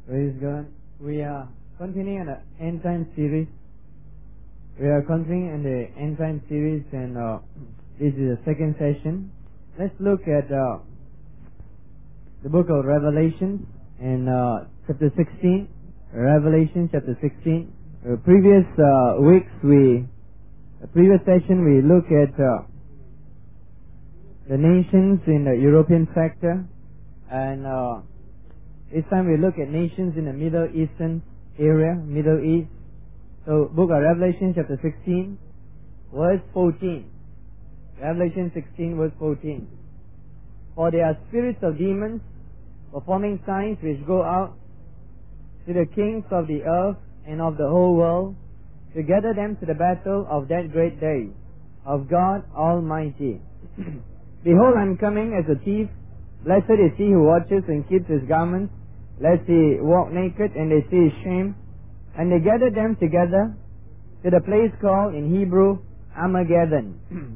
Praise God. We are continuing the End Time series. We are continuing in the End Time series, and this is the second session. Let's look at the book of Revelation in chapter 16. Revelation chapter 16. Previous session we looked at the nations in the European sector, and this time we look at nations in the Middle Eastern area, Middle East. So, book of Revelation chapter 16, verse 14. Revelation 16, verse 14. For there are spirits of demons performing signs which go out to the kings of the earth and of the whole world to gather them to the battle of that great day of God Almighty. Behold, I am coming as a thief. Blessed is he who watches and keeps his garments, lest he walk naked and they see his shame. And they gathered them together to the place called in Hebrew Armageddon.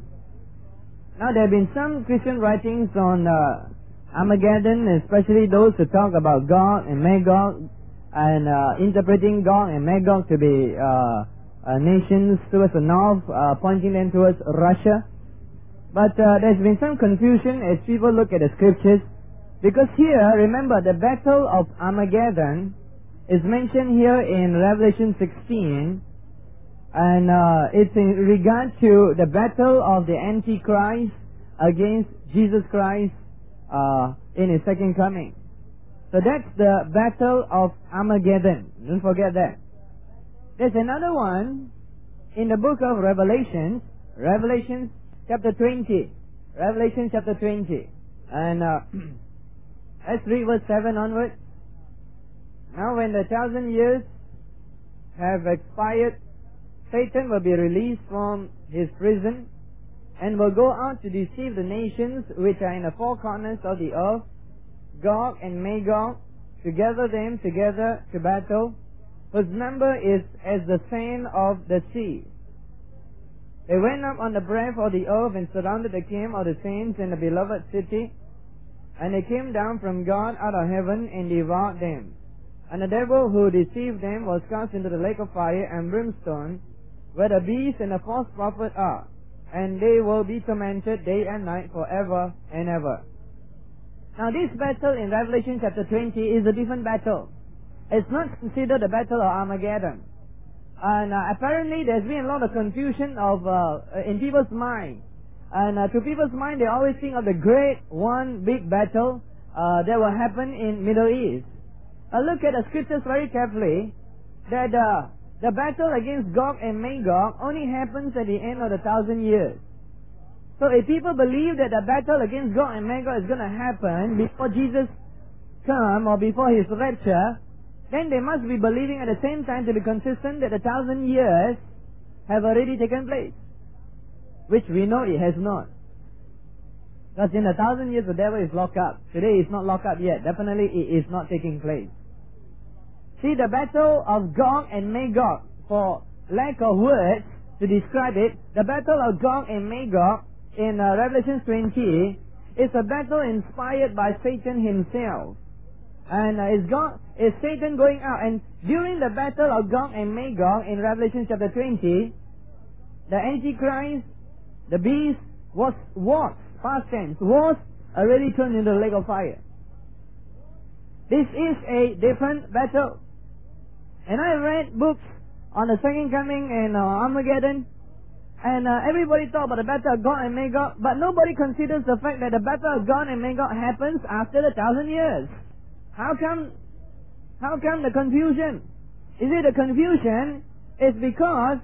Now there have been some Christian writings on Armageddon, especially those who talk about Gog and Magog, and interpreting Gog and Magog to be nations towards the north, pointing them towards Russia. But there's been some confusion as people look at the scriptures, because here, remember, the battle of Armageddon is mentioned here in Revelation 16, and it's in regard to the battle of the Antichrist against Jesus Christ in his second coming. So that's the battle of Armageddon. Don't forget that. There's another one in the book of Revelation chapter 20. Revelation chapter 20. And let's read verse 7 onwards. Now when the 1,000 years have expired, Satan will be released from his prison and will go out to deceive the nations which are in the four corners of the earth, Gog and Magog, to gather them together to battle, whose number is as the sand of the sea. They went up on the breadth of the earth and surrounded the camp of the saints in the beloved city, and they came down from God out of heaven and devoured them. And the devil who deceived them was cast into the lake of fire and brimstone, where the beast and the false prophet are, and they will be tormented day and night forever and ever. Now this battle in Revelation chapter 20 is a different battle. It's not considered the battle of Armageddon. And apparently there's been a lot of confusion in people's mind. And to people's mind, they always think of the great one big battle that will happen in Middle East. Look at the scriptures very carefully, that the battle against Gog and Magog only happens at the end of the 1,000 years. So if people believe that the battle against Gog and Magog is going to happen before Jesus comes or before his rapture, then they must be believing at the same time, to be consistent, that the 1,000 years have already taken place, which we know it has not. Because in 1,000 years the devil is locked up. Today he's not locked up yet. Definitely it is not taking place. See, the battle of Gog and Magog, for lack of words to describe it, the battle of Gog and Magog in Revelation 20 is a battle inspired by Satan himself. And is Satan going out? And during the battle of Gog and Magog in Revelation chapter 20, the Antichrist, the beast, was past tense, was already thrown into the lake of fire. This is a different battle. And I read books on the second coming and Armageddon, and everybody talk about the battle of Gog and Magog, but nobody considers the fact that the battle of Gog and Magog happens after the 1,000 years. How come the confusion? Is it the confusion is because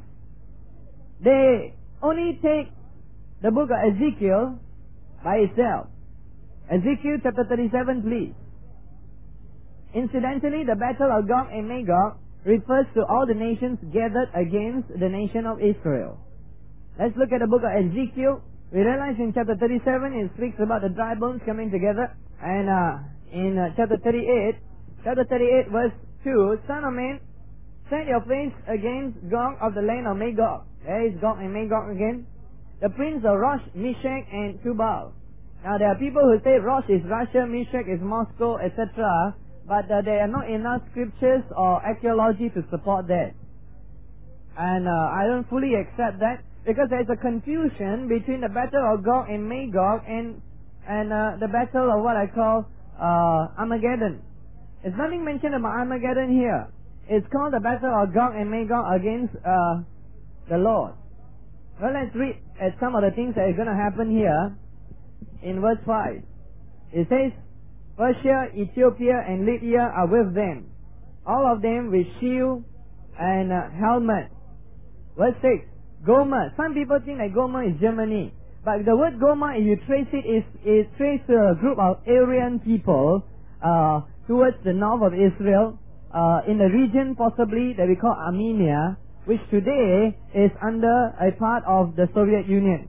they only take the book of Ezekiel by itself. Ezekiel chapter 37, please. Incidentally, the battle of Gog and Magog refers to all the nations gathered against the nation of Israel. Let's look at the book of Ezekiel. We realize in chapter 37 it speaks about the dry bones coming together, and in chapter 38 verse 2, Son of man, set your face against Gog of the land of Magog. There is Gog and Magog again. The prince of Rosh, Meshach, and Tubal. Now there are people who say Rosh is Russia, Meshach is Moscow, etc. but there are not enough scriptures or archaeology to support that. And I don't fully accept that, because there is a confusion between the battle of Gog and Magog and the battle of what I call Armageddon. There's nothing mentioned about Armageddon here. It's called the battle of Gog and Magog against the Lord. Well, let's read at some of the things that are going to happen here in verse 5. It says, Persia, Ethiopia, and Lydia are with them, all of them with shield and helmet. Verse 6, Gomer. Some people think that Gomer is Germany. But the word Gomer, if you trace it, is traced to a group of Aryan people towards the north of Israel, in the region possibly that we call Armenia, which today is under a part of the Soviet Union.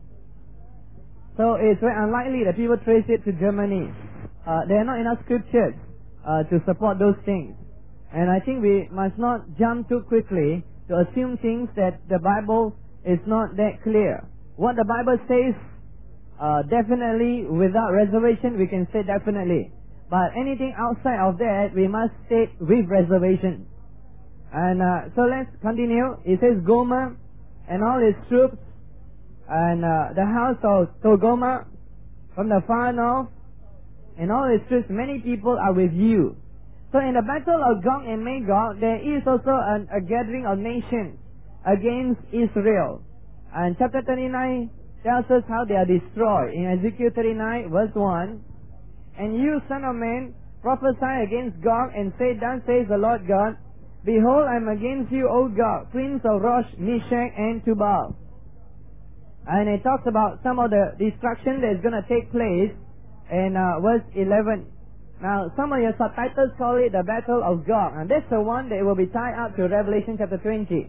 So it's very unlikely that people trace it to Germany. There are not enough scriptures to support those things. And I think we must not jump too quickly to assume things that the Bible is not that clear. What the Bible says, definitely, without reservation, we can say definitely. But anything outside of that, we must state with reservation. And so let's continue. It says Gomer and all his troops and the house of Togoma from the far north and all his troops, many people are with you. So in the battle of Gog and Magog, there is also a gathering of nations against Israel. And chapter 39 tells us how they are destroyed. In Ezekiel 39 verse 1, And you, son of man, prophesy against Gog and say, Thus says the Lord God, Behold, I am against you, O Gog, prince of Rosh, Meshach, and Tubal. And it talks about some of the destruction that is going to take place in verse 11. Now, some of your subtitles call it the Battle of Gog, and that's the one that will be tied up to Revelation chapter 20. It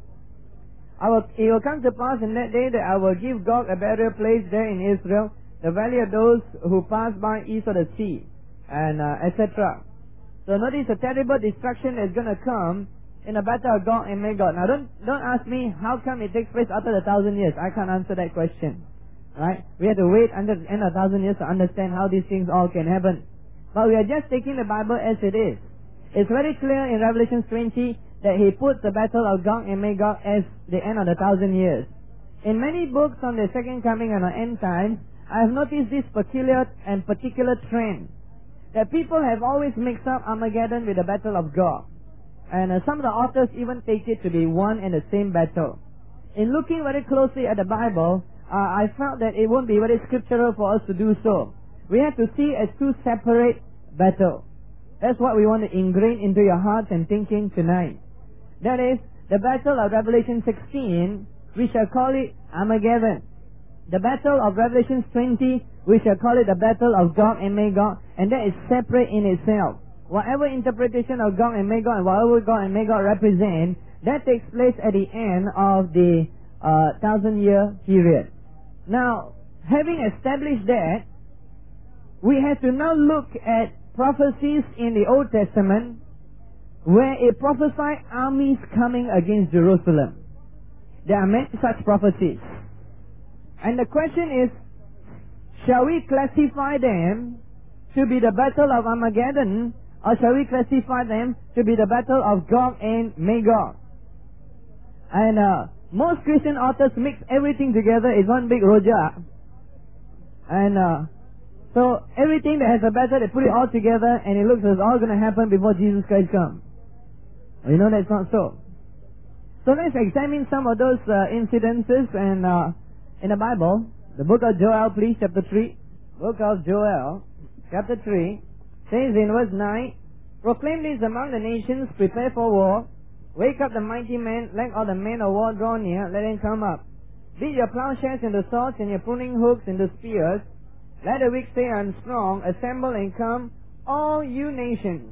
will come to pass in that day that I will give Gog a burial place there in Israel, the valley of those who pass by east of the sea, and etc. So notice the terrible destruction that is going to come in the battle of Gog and Magog. Now don't ask me how come it takes place after the 1,000 years. I can't answer that question. Right? We have to wait until the end of 1,000 years to understand how these things all can happen. But we are just taking the Bible as it is. It's very clear in Revelation 20 that he puts the battle of Gog and Magog as the end of the 1,000 years. In many books on the second coming and on end times, I have noticed this peculiar and particular trend, that people have always mixed up Armageddon with the battle of Gog. And some of the authors even take it to be one and the same battle. In looking very closely at the Bible, I felt that it won't be very scriptural for us to do so. We have to see as two separate battles. That's what we want to ingrain into your hearts and thinking tonight. That is, the battle of Revelation 16, we shall call it Armageddon. The battle of Revelation 20, we shall call it the battle of Gog and Magog, and that is separate in itself. Whatever interpretation of Gog and Magog and whatever Gog and Magog represent, that takes place at the end of the 1,000-year period. Now, having established that, we have to now look at prophecies in the Old Testament where it prophesied armies coming against Jerusalem. There are many such prophecies. And the question is, shall we classify them to be the battle of Armageddon, or shall we classify them to be the battle of Gog and Magog? And most Christian authors mix everything together in one big rojak. And so everything that has a battle, they put it all together, and it looks as all going to happen before Jesus Christ comes. You know that's not so. So let's examine some of those incidences and in the Bible. The book of Joel, please, chapter 3. Book of Joel, chapter 3, says in verse 9, Proclaim this among the nations, prepare for war. Wake up the mighty men, let all the men of war draw near, let them come up. Beat your plowshares into swords and your pruning hooks into spears. Let the weak say, I am strong. Assemble and come, all you nations,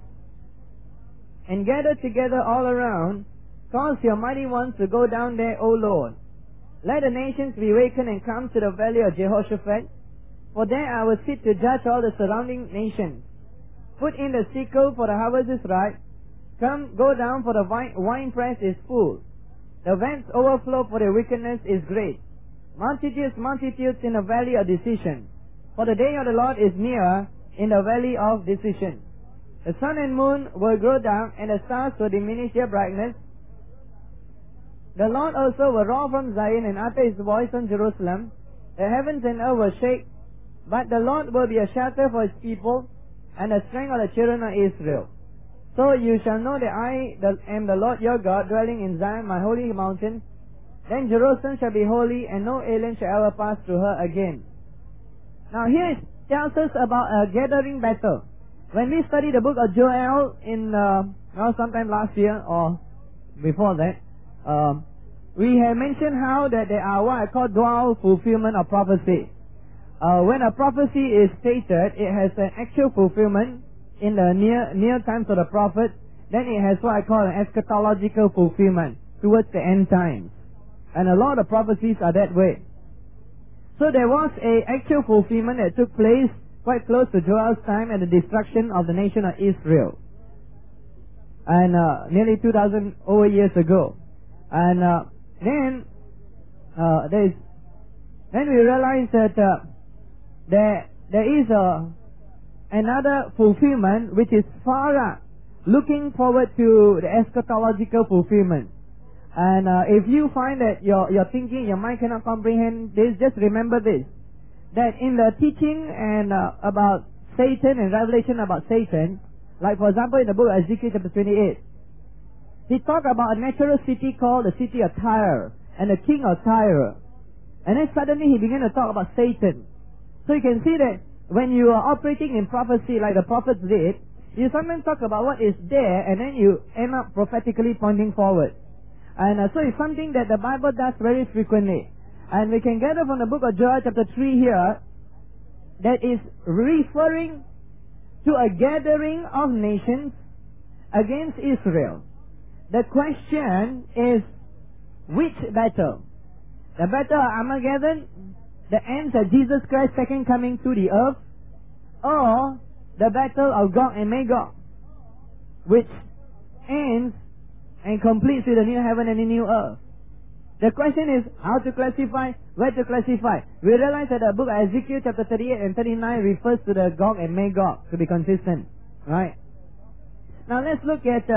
and gather together all around. Cause your mighty ones to go down there, O Lord. Let the nations be wakened and come to the valley of Jehoshaphat. For there I will sit to judge all the surrounding nations. Put in the sickle, for the harvest is ripe. Come, go down, for the winepress is full. The vats overflow, for their wickedness is great. Multitudes, multitudes in the valley of decision. For the day of the Lord is near in the valley of decision. The sun and moon will grow dark, and the stars will diminish their brightness. The Lord also will roar from Zion and utter his voice on Jerusalem. The heavens and earth will shake, but the Lord will be a shelter for his people, and the strength of the children of Israel. So you shall know that I am the Lord your God, dwelling in Zion, my holy mountain. Then Jerusalem shall be holy, and no alien shall ever pass through her again. Now here it tells us about a gathering battle. When we studied the book of Joel in sometime last year or before that, we have mentioned how that there are what I call dual fulfillment of prophecy. When a prophecy is stated, it has an actual fulfillment in the near times of the prophet. Then it has what I call an eschatological fulfillment towards the end times. And a lot of prophecies are that way. So there was a actual fulfillment that took place quite close to Joel's time and the destruction of the nation of Israel. And nearly 2,000 over years ago. And then we realize that there is another fulfillment which is far looking forward to the eschatological fulfillment. And if you find that your thinking, your mind cannot comprehend this, just remember this, that in the teaching and about Satan and revelation about Satan, like for example in the book of Ezekiel chapter 28, he talked about a natural city called the city of Tyre and the king of Tyre. And then suddenly he began to talk about Satan. So you can see that when you are operating in prophecy like the prophets did, you sometimes talk about what is there and then you end up prophetically pointing forward. And so it's something that the Bible does very frequently. And we can gather from the book of Joel chapter 3 here, that is referring to a gathering of nations against Israel. The question is, which battle? The battle of Armageddon, the ends of Jesus Christ's second coming to the earth, or the battle of Gog and Magog, which ends and completes with a new heaven and a new earth. The question is how to classify, where to classify. We realize that the book of Ezekiel chapter 38 and 39 refers to the Gog and Magog, to be consistent. Right? Now let's look at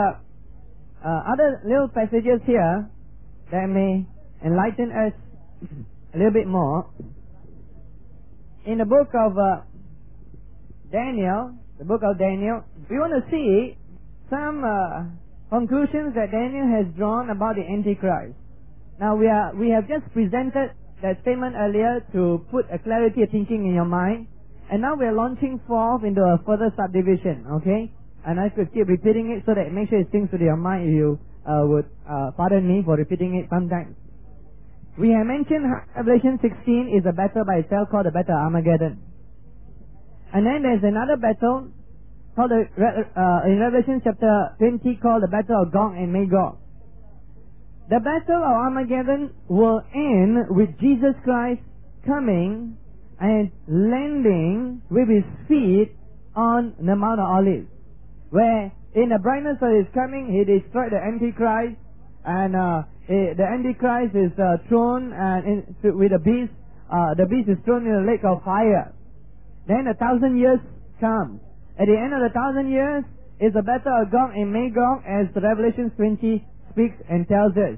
other little passages here that may enlighten us a little bit more. In the book of Daniel, we want to see some conclusions that Daniel has drawn about the Antichrist. Now we have just presented that statement earlier to put a clarity of thinking in your mind, and now we are launching forth into a further subdivision, okay? And I could keep repeating it so that it makes sure it sinks to your mind if you would pardon me for repeating it sometimes. We have mentioned Revelation 16 is a battle by itself called the Battle of Armageddon. And then there's another battle called in Revelation chapter 20 called the Battle of Gog and Magog. The Battle of Armageddon will end with Jesus Christ coming and landing with his feet on the Mount of Olives, where in the brightness of his coming he destroyed the Antichrist, and the Antichrist is thrown with the beast. The beast is thrown in the lake of fire. Then 1,000 years come. At the end of the 1,000 years is the battle of Gog and Magog, as Revelation 20 speaks and tells us.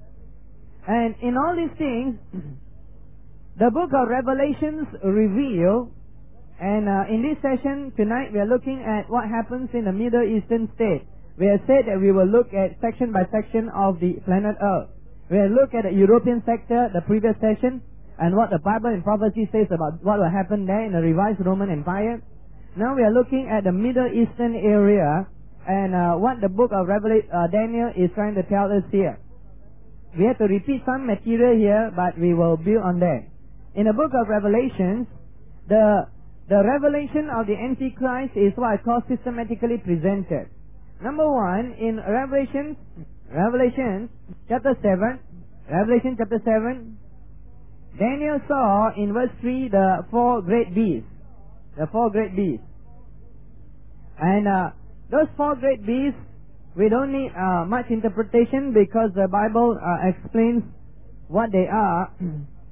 And in all these things, the book of Revelations reveal, and in this session tonight we are looking at what happens in the Middle Eastern state. We have said that we will look at section by section of the planet Earth. We have looked at the European sector the previous session, and what the Bible and prophecy says about what will happen there in the revised Roman Empire. Now we are looking at the Middle Eastern area, and what the book of Daniel is trying to tell us here. We have to repeat some material here, but we will build on that. In the book of Revelations, the revelation of the Antichrist is what I call systematically presented. Number one, in Revelation chapter 7, Daniel saw in verse 3 the four great beasts. And those four great beasts, we don't need much interpretation, because the Bible explains what they are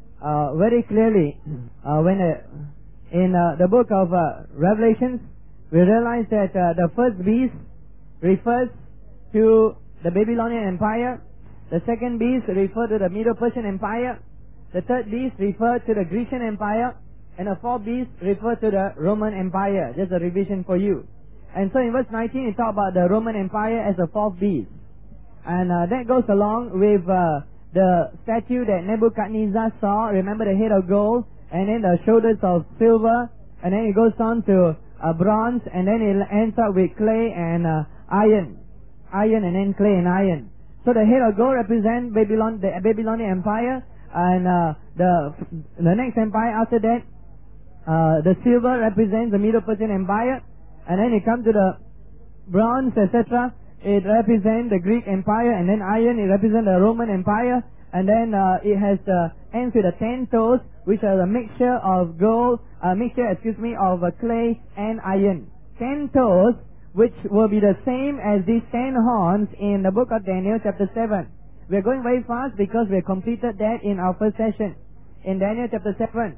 very clearly. In the book of Revelations, we realize that the first beast refers to the Babylonian Empire. The second beast refers to the Medo-Persian Empire. The third beast refers to the Grecian Empire. And the fourth beast refers to the Roman Empire. Just a revision for you. And so in verse 19, it talks about the Roman Empire as the fourth beast. And that goes along with the statue that Nebuchadnezzar saw. Remember the head of gold, and then the shoulders of silver, and then it goes on to bronze, and then it ends up with clay and iron. Iron and then clay and iron. So the head of gold represents the Babylonian Empire, and the next empire after that, the silver represents the Medo-Persian Empire, and then it comes to the bronze, etc. It represents the Greek Empire, and then iron, it represents the Roman Empire, and then it has ends with the 10 toes, which are a mixture of gold, of clay and iron. 10 toes, which will be the same as these 10 horns in the book of Daniel chapter 7. We are going very fast because we have completed that in our first session. In Daniel chapter 7.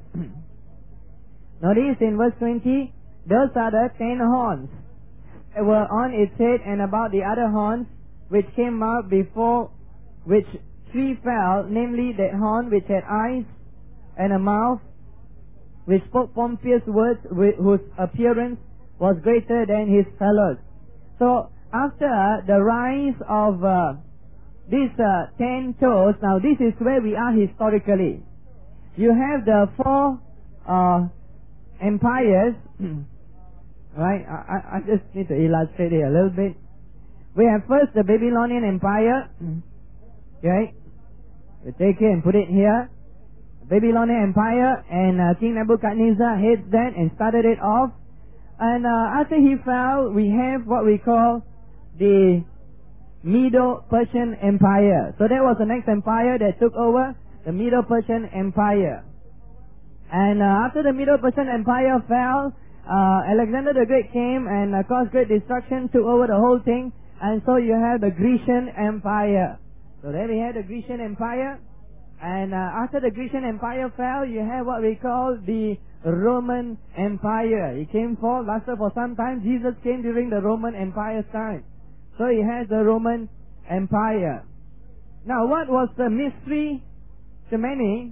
Notice in verse 20, those are the 10 horns that were on its head, and about the other horns which came out before which 3 fell, namely that horn which had eyes and a mouth, which spoke pompous words, whose appearance was greater than his fellows. So after the rise of these 10 toes, now this is where we are historically. You have the 4 empires. Right, I just need to illustrate it a little bit. We have first the Babylonian Empire. Okay, we take it and put it here. Babylonian Empire, and King Nebuchadnezzar heads that and started it off. And after he fell, we have what we call the Medo-Persian Empire. So that was the next empire that took over, the Medo-Persian Empire. And after the Medo-Persian Empire fell, Alexander the Great came and caused great destruction, took over the whole thing, and so you have the Grecian Empire. So there we have the Grecian Empire, and after the Grecian Empire fell, you have what we call the Roman Empire. It came lasted for some time. Jesus came during the Roman Empire's time. So he has the Roman Empire. Now what was the mystery to many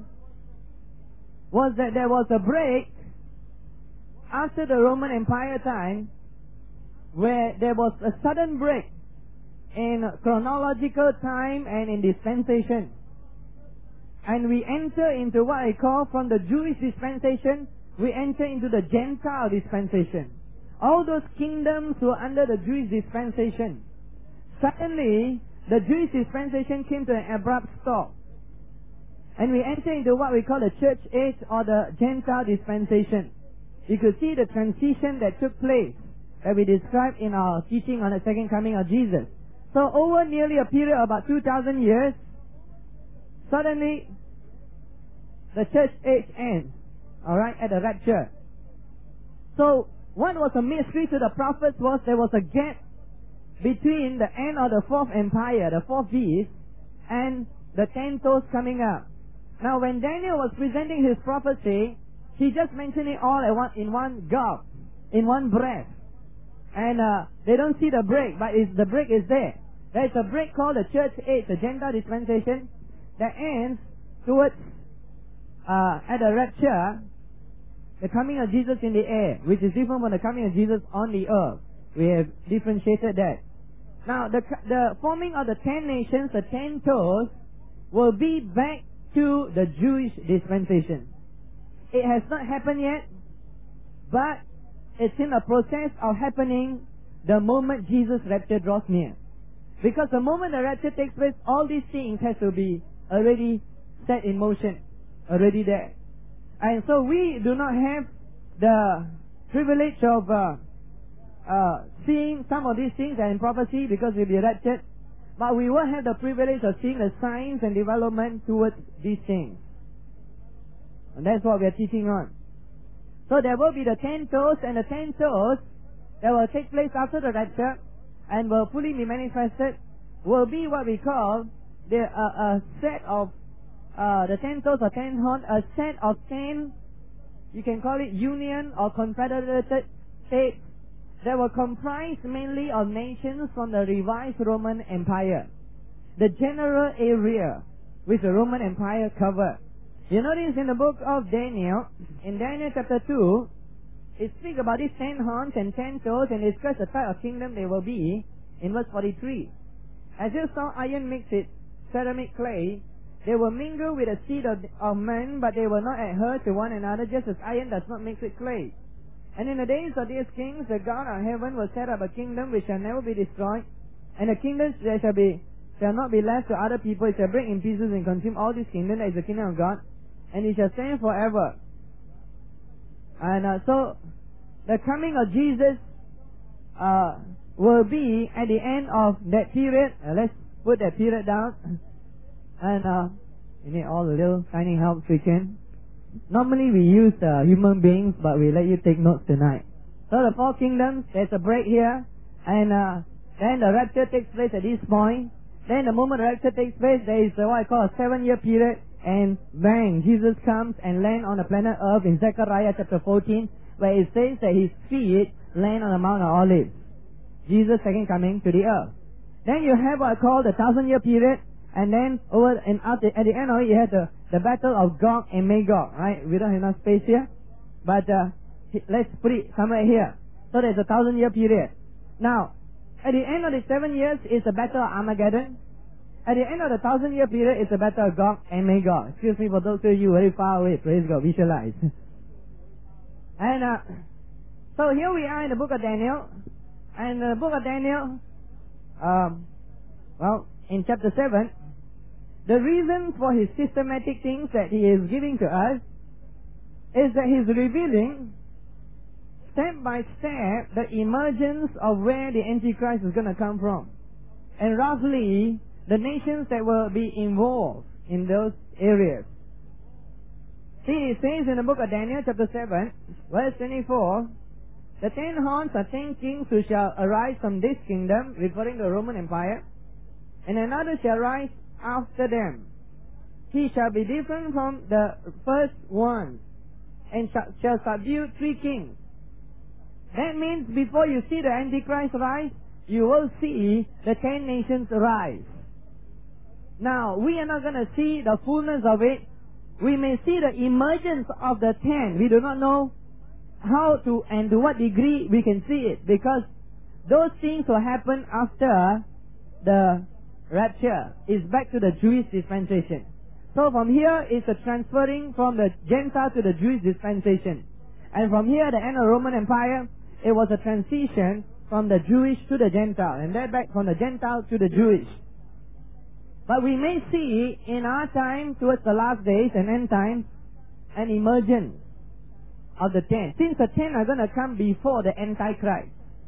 was that there was a break after the Roman Empire time, where there was a sudden break in chronological time and in dispensation. And we enter into what I call, from the Jewish dispensation, we enter into the Gentile dispensation. All those kingdoms were under the Jewish dispensation. Suddenly, the Jewish dispensation came to an abrupt stop. And we enter into what we call the church age or the Gentile dispensation. You could see the transition that took place that we described in our teaching on the second coming of Jesus. So over nearly a period of about 2,000 years, suddenly the church age ends, alright, at the rapture. So what was a mystery to the prophets was there was a gap between the end of the 4th empire, the 4th beast, and the 10 toes coming up. Now when Daniel was presenting his prophecy, he just mentioned it all in one gulp, in one breath. And they don't see the break, but the break is there. There is a break called the church age, the Gentile dispensation, that ends towards, at the rapture, the coming of Jesus in the air, which is different from the coming of Jesus on the earth. We have differentiated that. Now, the forming of the 10 nations, the 10 toes, will be back to the Jewish dispensation. It has not happened yet, but it's in the process of happening the moment Jesus' rapture draws near. Because the moment the rapture takes place, all these things have to be already set in motion, already there. And so we do not have the privilege of seeing some of these things in prophecy because we'll be raptured, but we will have the privilege of seeing the signs and development towards these things. And that's what we are teaching on. So there will be the 10 toes, and the 10 toes that will take place after the rapture and will fully be manifested will be what we call a set of the 10 toes or 10 horns, a set of 10, you can call it union or confederated states that were comprised mainly of nations from the revised Roman Empire. The general area which the Roman Empire covered. You notice in the book of Daniel, in Daniel chapter 2, it speaks about these 10 horns and 10 toes and discuss the type of kingdom they will be in verse 43. As you saw iron mixed with ceramic clay, they will mingle with the seed of men, but they will not adhere to one another, just as iron does not mix with clay. And in the days of these kings, the God of heaven will set up a kingdom which shall never be destroyed, and the kingdoms that shall not be left to other people. It shall break in pieces and consume all this kingdom, that is the kingdom of God, and it shall stand forever. And so, the coming of Jesus will be at the end of that period. Let's put that period down. And you need all the little tiny helps we can. Normally we use human beings, but we let you take notes tonight. So the 4 kingdoms, there's a break here, and then the rapture takes place at this point. Then the moment the rapture takes place, there is what I call a 7-year period, and bang, Jesus comes and lands on the planet Earth in Zechariah chapter 14, where it says that his feet land on the Mount of Olives. Jesus' second coming to the earth. Then you have what I call the 1,000-year period, and then at the end of it, you have the battle of Gog and Magog, right? We don't have enough space here, but let's put it somewhere here. So there's a 1,000-year period. Now, at the end of the 7 years is the battle of Armageddon. At the end of the 1,000-year period is the battle of Gog and Magog. Excuse me for those of you very far away. Praise God, visualize. And so here we are in the book of Daniel. And the book of Daniel, in chapter 7, the reason for his systematic things that he is giving to us is that he's revealing step by step the emergence of where the Antichrist is going to come from. And roughly, the nations that will be involved in those areas. See, it says in the book of Daniel chapter 7, verse 24, the 10 horns are 10 kings who shall arise from this kingdom, referring to the Roman Empire, and another shall rise after them. He shall be different from the first one, and shall subdue 3 kings. That means before you see the Antichrist rise, you will see the 10 nations rise. Now, we are not going to see the fullness of it. We may see the emergence of the 10. We do not know how to and to what degree we can see it, because those things will happen after the rapture. It's back to the Jewish dispensation. So from here is a transferring from the Gentile to the Jewish dispensation. And from here, the end of the Roman Empire, it was a transition from the Jewish to the Gentile, and then back from the Gentile to the Jewish. But we may see in our time, towards the last days and end times, an emergence of the 10. Since the 10 are going to come before the Antichrist,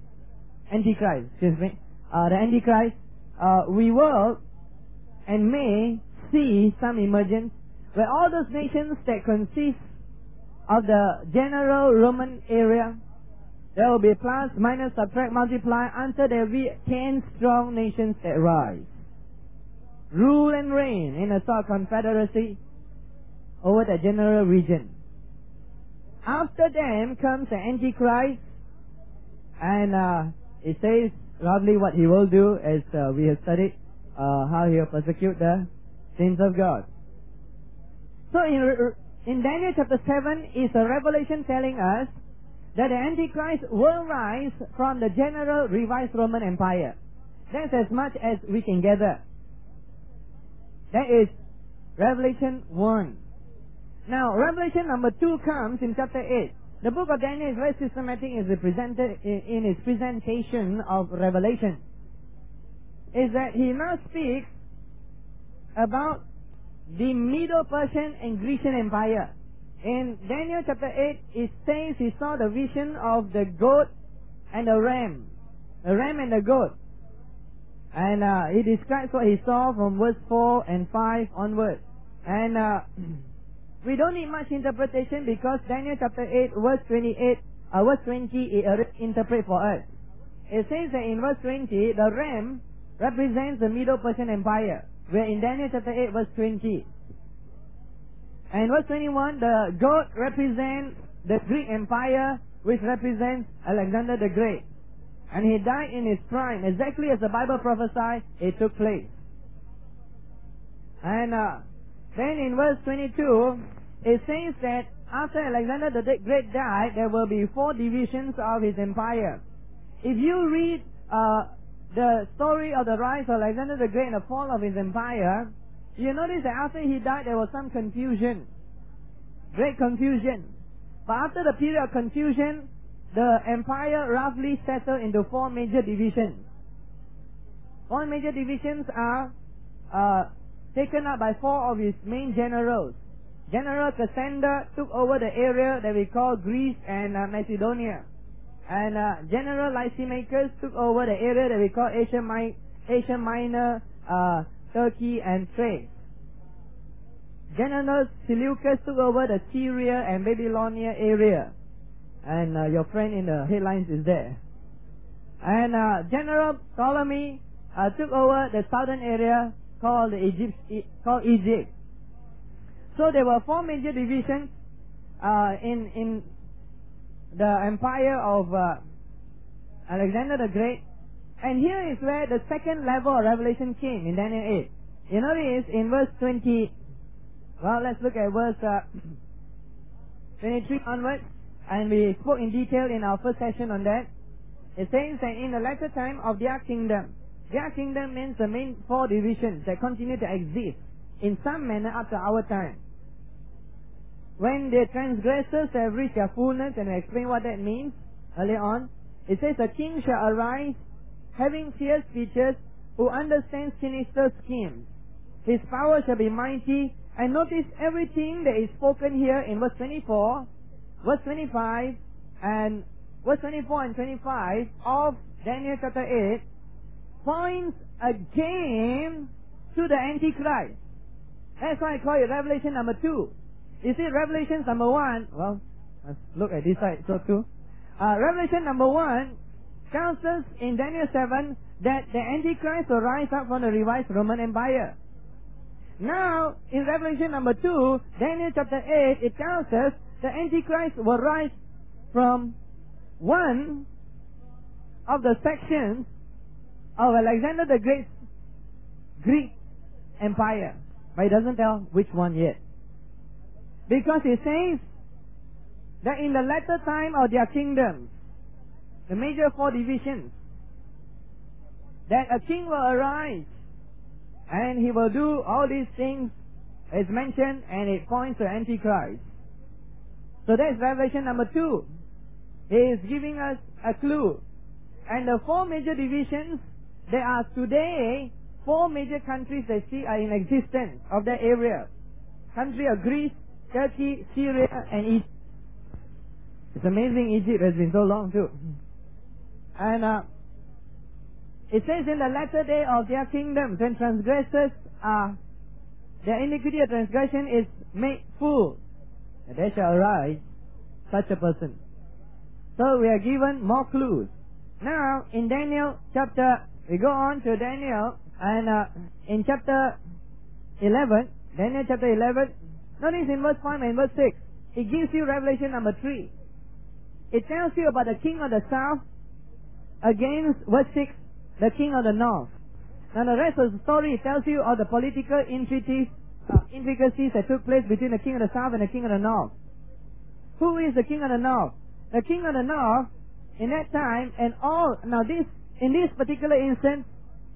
the Antichrist, we will and may see some emergence where all those nations that consist of the general Roman area, there will be plus, minus, subtract, multiply, until there will be 10 strong nations that rise. Rule and reign in a sort of confederacy over the general region. After them comes the Antichrist, and it says roughly what he will do, as we have studied, how he will persecute the saints of God. So in Daniel chapter 7 is a revelation telling us that the Antichrist will rise from the general revised Roman Empire. That's as much as we can gather. That is Revelation 1. Now, Revelation number 2 comes in chapter 8. The book of Daniel is very systematic in its presentation of Revelation. Is that he now speaks about the Medo-Persian and Grecian Empire. In Daniel chapter 8, it says he saw the vision of the goat and the ram. The ram and the goat. And he describes what he saw from verse 4 and 5 onwards. And we don't need much interpretation, because Daniel chapter 8, verse 28, verse 20, it interprets for us. It says that in verse 20, the ram represents the Medo-Persian Empire, where in Daniel chapter 8, verse 20. And verse 21, the goat represents the Greek Empire, which represents Alexander the Great. And he died in his prime, exactly as the Bible prophesied, it took place. And then in verse 22, it says that after Alexander the Great died, there will be 4 divisions of his empire. If you read the story of the rise of Alexander the Great and the fall of his empire, you notice that after he died, there was some confusion. Great confusion. But after the period of confusion, the empire roughly settled into 4 major divisions. 4 major divisions are taken up by 4 of his main generals. General Cassander took over the area that we call Greece and Macedonia. And General Lysimachus took over the area that we call Asia Minor, Turkey and Thrace. General Seleucus took over the Syria and Babylonia area. And your friend in the headlines is there. And General Ptolemy took over the southern area called Egypt. So there were 4 major divisions in the empire of Alexander the Great. And here is where the second level of revelation came in Daniel 8. You notice in verse 20, well, let's look at verse 23 onwards. And we spoke in detail in our first session on that. It says that in the latter time of their kingdom means the main 4 divisions that continue to exist in some manner up to our time. When the transgressors have reached their fullness, and I explain what that means earlier on, it says a king shall arise, having fierce features, who understands sinister schemes. His power shall be mighty, and notice everything that is spoken here in verse 24, verse 25, and verse 24 and 25 of Daniel chapter 8 points again to the Antichrist. That's why I call it Revelation number 2. You see, Revelation number 1, well, let's look at this side, so too. Revelation number 1 tells us in Daniel 7 that the Antichrist will rise up from the revised Roman Empire. Now, in Revelation number 2, Daniel chapter 8, it tells us the Antichrist will rise from one of the sections of Alexander the Great's Greek Empire. But it doesn't tell which one yet. Because it says that in the latter time of their kingdoms, the major 4 divisions, that a king will arise and he will do all these things as mentioned, and it points to Antichrist. So that's Revelation number 2. He is giving us a clue. And the 4 major divisions, there are today 4 major countries that are in existence of that area. Country of Greece, Turkey, Syria, and Egypt. It's amazing Egypt has been so long too. And it says in the latter day of their kingdoms, when transgressors are, their iniquity or transgression is made full, and there shall arise such a person. So we are given more clues. Now in Daniel chapter, we go on to Daniel, and in chapter 11, Daniel chapter 11, notice in verse 5 and verse 6, it gives you Revelation number 3. It tells you about the king of the south against, verse 6, the king of the north. Now the rest of the story tells you of the political intricacies that took place between the king of the south and the king of the north. Who is the king of the north? The king of the north, in that time, and all, now this, in this particular instance,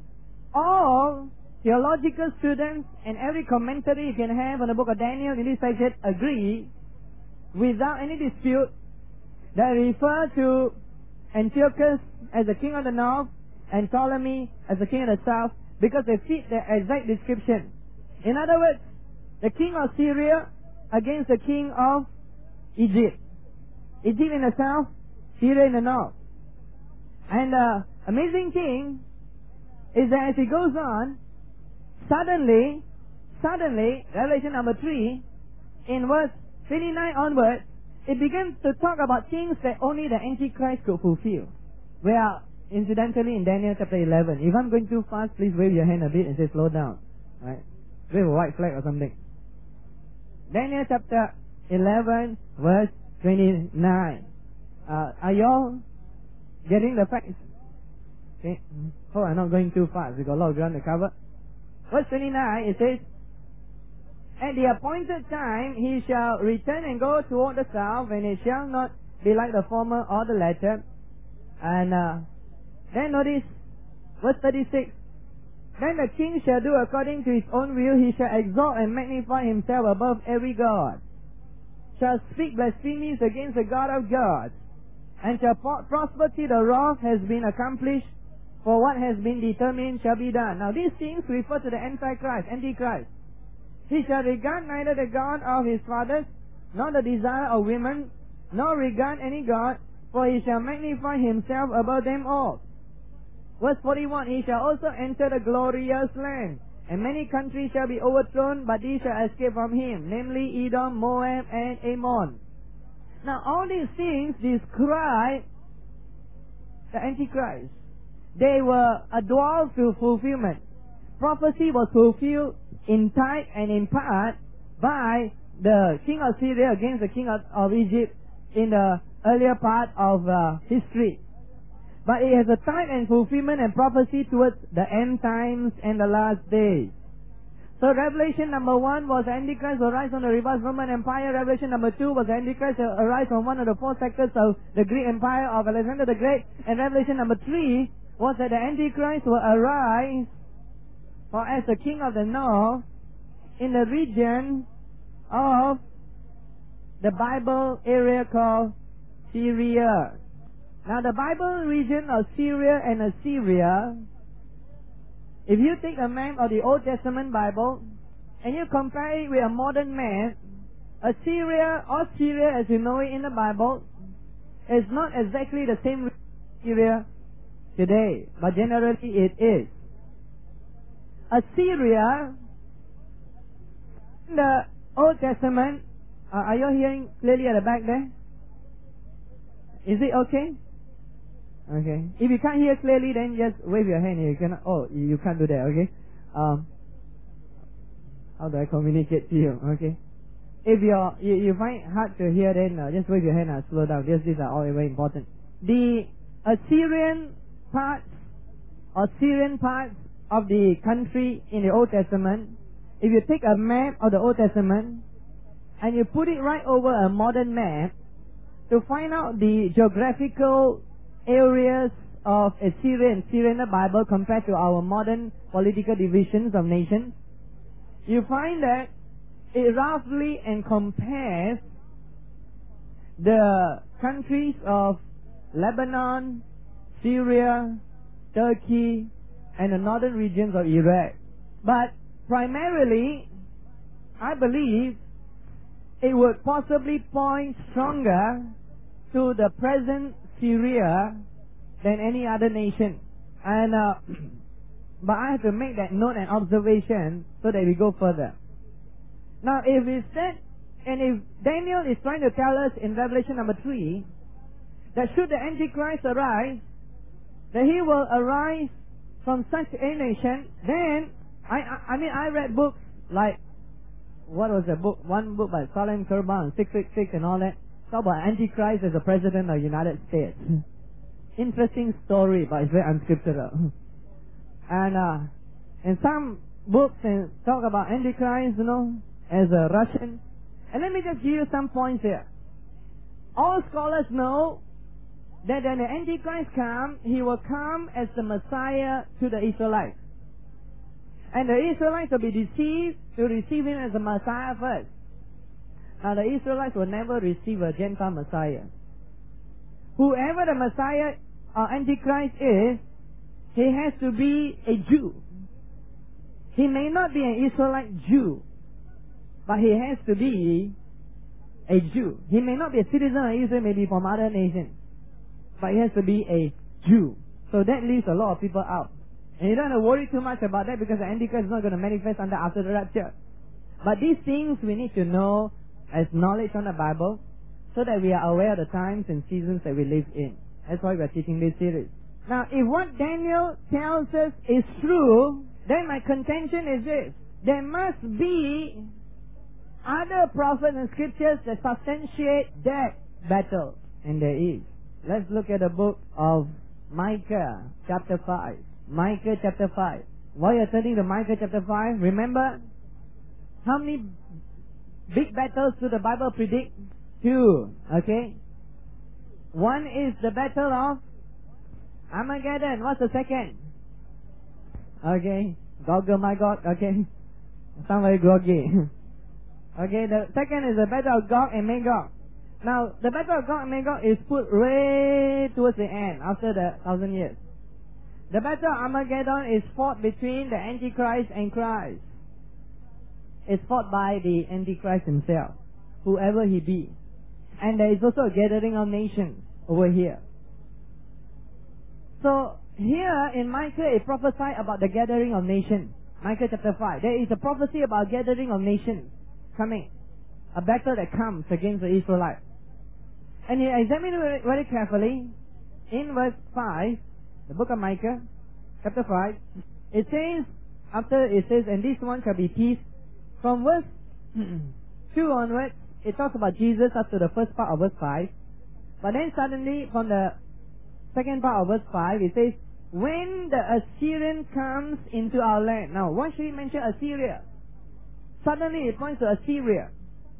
all theological students and every commentary you can have on the book of Daniel in this section agree, without any dispute, that refer to Antiochus as the king of the north and Ptolemy as the king of the south, because they fit the exact description. In other words, the king of Syria against the king of Egypt. Egypt in the south, Syria in the north. And the amazing thing is that as it goes on, suddenly, Revelation number 3, in verse 29 onwards, it begins to talk about things that only the Antichrist could fulfill. We are incidentally in Daniel chapter 11. If I'm going too fast, please wave your hand a bit and say slow down. Right? Wave a white flag or something. Daniel chapter 11 verse 29. Are you all getting the facts? Okay. Oh, I'm not going too fast. We got a lot of ground to cover. Verse 29, it says, at the appointed time he shall return and go toward the south, and it shall not be like the former or the latter. And then notice verse 36. Then the king shall do according to his own will. He shall exalt and magnify himself above every god, shall speak blasphemies against the God of gods, and shall prosper till the wrath has been accomplished, for what has been determined shall be done. Now these things refer to the Antichrist. He shall regard neither the God of his fathers, nor the desire of women, nor regard any God, for he shall magnify himself above them all. Verse 41, he shall also enter the glorious land, and many countries shall be overthrown, but these shall escape from him, namely Edom, Moab, and Ammon. Now all these things describe the Antichrist. They were a dual fulfillment. Prophecy was fulfilled in type and in part by the king of Syria against the king of Egypt in the earlier part of history. But it has a type and fulfillment and prophecy towards the end times and the last days. So Revelation number 1 was Antichrist will rise on the reverse Roman Empire. Revelation number 2 was Antichrist will arise on one of the four sectors of the Greek Empire of Alexander the Great. And Revelation number 3 was that the Antichrist will arise or as the king of the north in the region of the Bible area called Syria. Now the Bible region of Syria and Assyria, if you take a map of the Old Testament Bible and you compare it with a modern map, Assyria or Syria as we know it in the Bible is not exactly the same Syria today, but generally it is. Assyria in the Old Testament, are you hearing clearly at the back there? Is it okay? Okay. If you can't hear clearly, then just wave your hand. You cannot. Oh, you can't do that. Okay. How do I communicate to you? Okay. If you find it hard to hear, then just wave your hand and slow down. These are all very important. The Assyrian parts or Syrian parts of the country in the Old Testament, if you take a map of the Old Testament and you put it right over a modern map to find out the geographical areas of Assyria and Syria in the Bible compared to our modern political divisions of nations, you find that it roughly compares the countries of Lebanon, Syria, Turkey, and the northern regions of Iraq. But primarily, I believe it would possibly point stronger to the present Syria than any other nation. And but I have to make that note and observation so that we go further. Now, if we said, and if Daniel is trying to tell us in Revelation number 3 that should the Antichrist arise, that he will arise from such a nation, then I read books like, what was the book? One book by Salem Kirban, 666 and all that. Talk about Antichrist as the President of the United States. Interesting story, but it's very unscriptural. And in some books talk about Antichrist, as a Russian. And let me just give you some points here. All scholars know that when the Antichrist comes, he will come as the Messiah to the Israelites. And the Israelites will be deceived to receive him as the Messiah first. Now the Israelites will never receive a Gentile Messiah. Whoever the Messiah or Antichrist is, he has to be a Jew. He may not be an Israelite Jew, but he has to be a Jew. He may not be a citizen of Israel, maybe from other nations, but he has to be a Jew. So that leaves a lot of people out. And you don't have to worry too much about that because the Antichrist is not going to manifest until after the rapture. But these things we need to know as knowledge on the Bible so that we are aware of the times and seasons that we live in. That's why we are teaching this series. Now, if what Daniel tells us is true, then my contention is this. There must be other prophets and scriptures that substantiate that battle. And there is. Let's look at the book of Micah chapter 5. Micah chapter 5. While you're turning to Micah chapter 5, remember how many big battles do the Bible predict? 2. Okay? One is the battle of Armageddon. What's the second? Okay. Gog and Magog. Okay. Sound very groggy. Okay, the second is the battle of Gog and Magog. Now, the battle of Gog and Magog is put way towards the end, after the 1,000 years. The battle of Armageddon is fought between the Antichrist and Christ. It's fought by the Antichrist himself, whoever he be. And there is also a gathering of nations over here. So, here in Micah, it prophesied about the gathering of nations. Micah chapter 5. There is a prophecy about gathering of nations coming. A battle that comes against the Israelites. And you examine it very carefully. In verse 5, the book of Micah, chapter 5, it says, and this one shall be peace. From verse 2 onwards, it talks about Jesus up to the first part of verse 5. But then suddenly, from the second part of verse 5, it says, when the Assyrian comes into our land. Now, why should he mention Assyria? Suddenly it points to Assyria.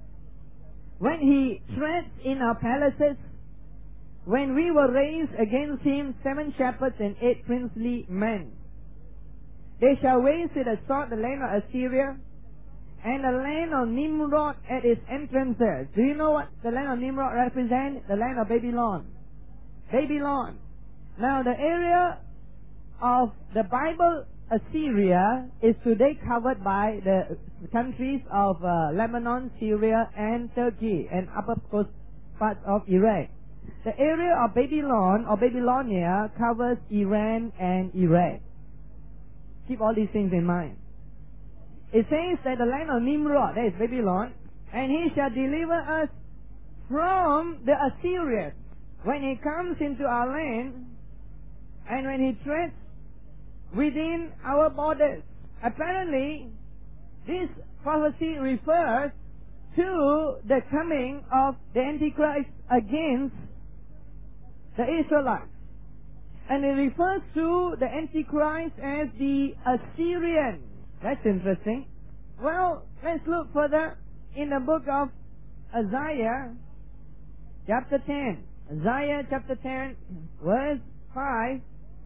When he treads in our palaces, when we were raised against him 7 shepherds and 8 princely men. They shall waste with a sword the land of Assyria, and the land of Nimrod at its entrances. Do you know what the land of Nimrod represents? The land of Babylon. Babylon. Now the area of the Bible, Assyria, is today covered by the countries of Lebanon, Syria, and Turkey, and upper coast parts of Iraq. The area of Babylon, or Babylonia, covers Iran and Iraq. Keep all these things in mind. It says that the land of Nimrod, that is Babylon, and he shall deliver us from the Assyrians when he comes into our land, and when he treads within our borders. Apparently, this prophecy refers to the coming of the Antichrist against the Israelites. And it refers to the Antichrist as the Assyrian. That's interesting. Well, let's look further in the book of Isaiah, chapter 10. Isaiah chapter 10, verse 5.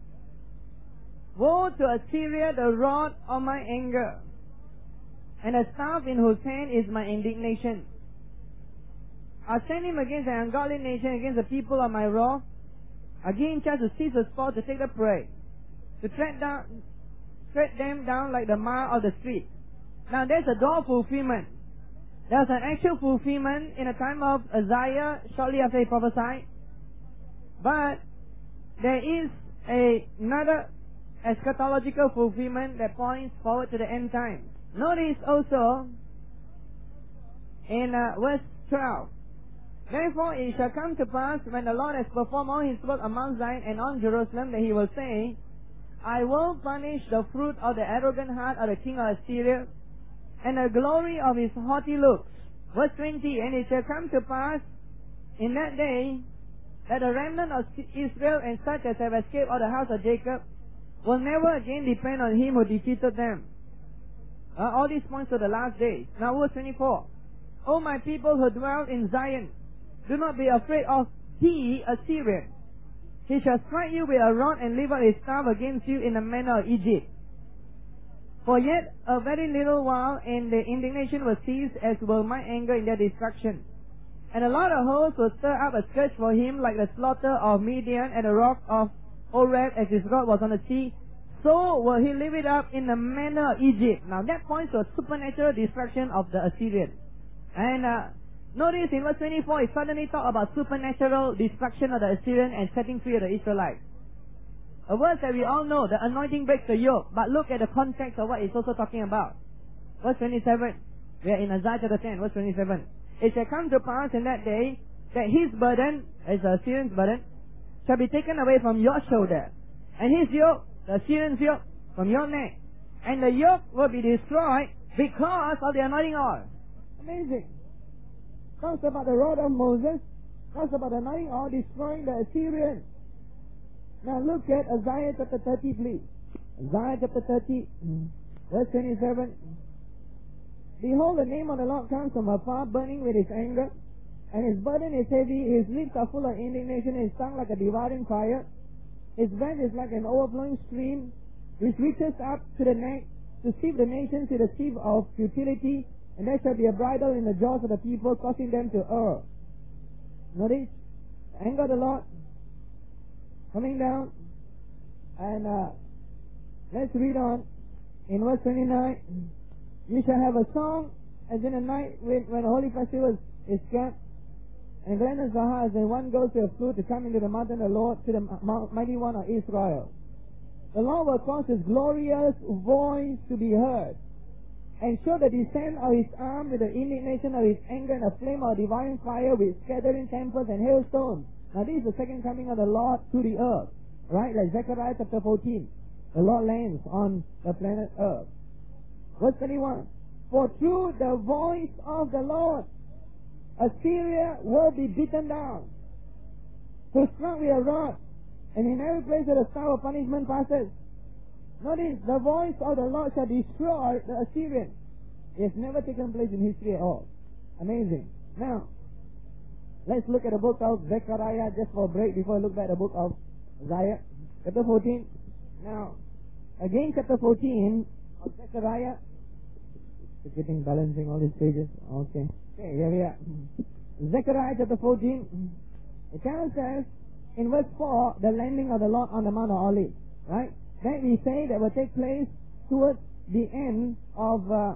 Woe to Assyria, the rod of my anger, and the staff in whose hand is my indignation. I send him against an ungodly nation, against the people of my wrath. I give him charge to seize the spoil, to take the prey, to tread them down like the mire of the street. Now there's a door fulfillment. There's an actual fulfillment in the time of Isaiah, shortly after he prophesied. But there is another eschatological fulfillment that points forward to the end time. Notice also in verse 12. Therefore it shall come to pass, when the Lord has performed all his work among Zion and on Jerusalem, that he will say, I will punish the fruit of the arrogant heart of the king of Assyria, and the glory of his haughty looks. Verse 20, and it shall come to pass in that day, that the remnant of Israel and such as have escaped of the house of Jacob will never again depend on him who defeated them. All these points to the last days. Now verse 24. O my people who dwell in Zion, do not be afraid of the Assyrian. He shall strike you with a rod and lift up his staff against you in the manner of Egypt. For yet a very little while, and the indignation will cease, as will my anger in their destruction. And the Lord of hosts will stir up a scourge for him, like the slaughter of Midian at the rock of Oreb, as his rod was on the sea. So will he lift it up in the manner of Egypt. Now that points to a supernatural destruction of the Assyrian. And notice in verse 24, it suddenly talks about supernatural destruction of the Assyrian and setting free of the Israelites. A verse that we all know, the anointing breaks the yoke. But look at the context of what it's also talking about. Verse 27. We are in Isaiah chapter 10, verse 27. It shall come to pass in that day that his burden, as the Assyrian's burden, shall be taken away from your shoulder, and his yoke, the Assyrian's yoke, from your neck. And the yoke will be destroyed because of the anointing oil. Amazing. Talks about the rod of Moses. Talks about the anointing oil destroying the Assyrians. Now look at Isaiah chapter 30, please. Isaiah chapter 30, verse 27. Behold, the name of the Lord comes from afar, burning with his anger, and his burden is heavy, his lips are full of indignation, his tongue like a devouring fire. His breath is like an overflowing stream, which reaches up to the neck, to sieve the nations with a sieve of futility, and there shall be a bridle in the jaws of the people, causing them to err. Notice, the anger of the Lord coming down, and let's read on in verse 29. You shall have a song as in a night when the holy festival is kept, and gladness of heart as when one goes to a flute to come into the mountain of the Lord, to the mighty one of Israel. The Lord will cause his glorious voice to be heard, and show the descent of his arm with the indignation of his anger and a flame of divine fire with scattering tempest and hailstones. Now this is the second coming of the Lord to the earth. Right? Like Zechariah chapter 14. The Lord lands on the planet earth. Verse 21. For through the voice of the Lord, Assyria will be beaten down, so struck with a rod, and in every place where the staff of punishment passes. Notice, the voice of the Lord shall destroy the Assyrians. It has never taken place in history at all. Amazing. Now, let's look at the book of Zechariah just for a break before I look at the book of Isaiah. Chapter 14. Now, again chapter 14 of Zechariah. Getting balancing all these pages. Okay, here we are. Zechariah chapter 14. The channel says in verse 4, the landing of the Lord on the Mount of Olives. Right? That we say that will take place towards the end of the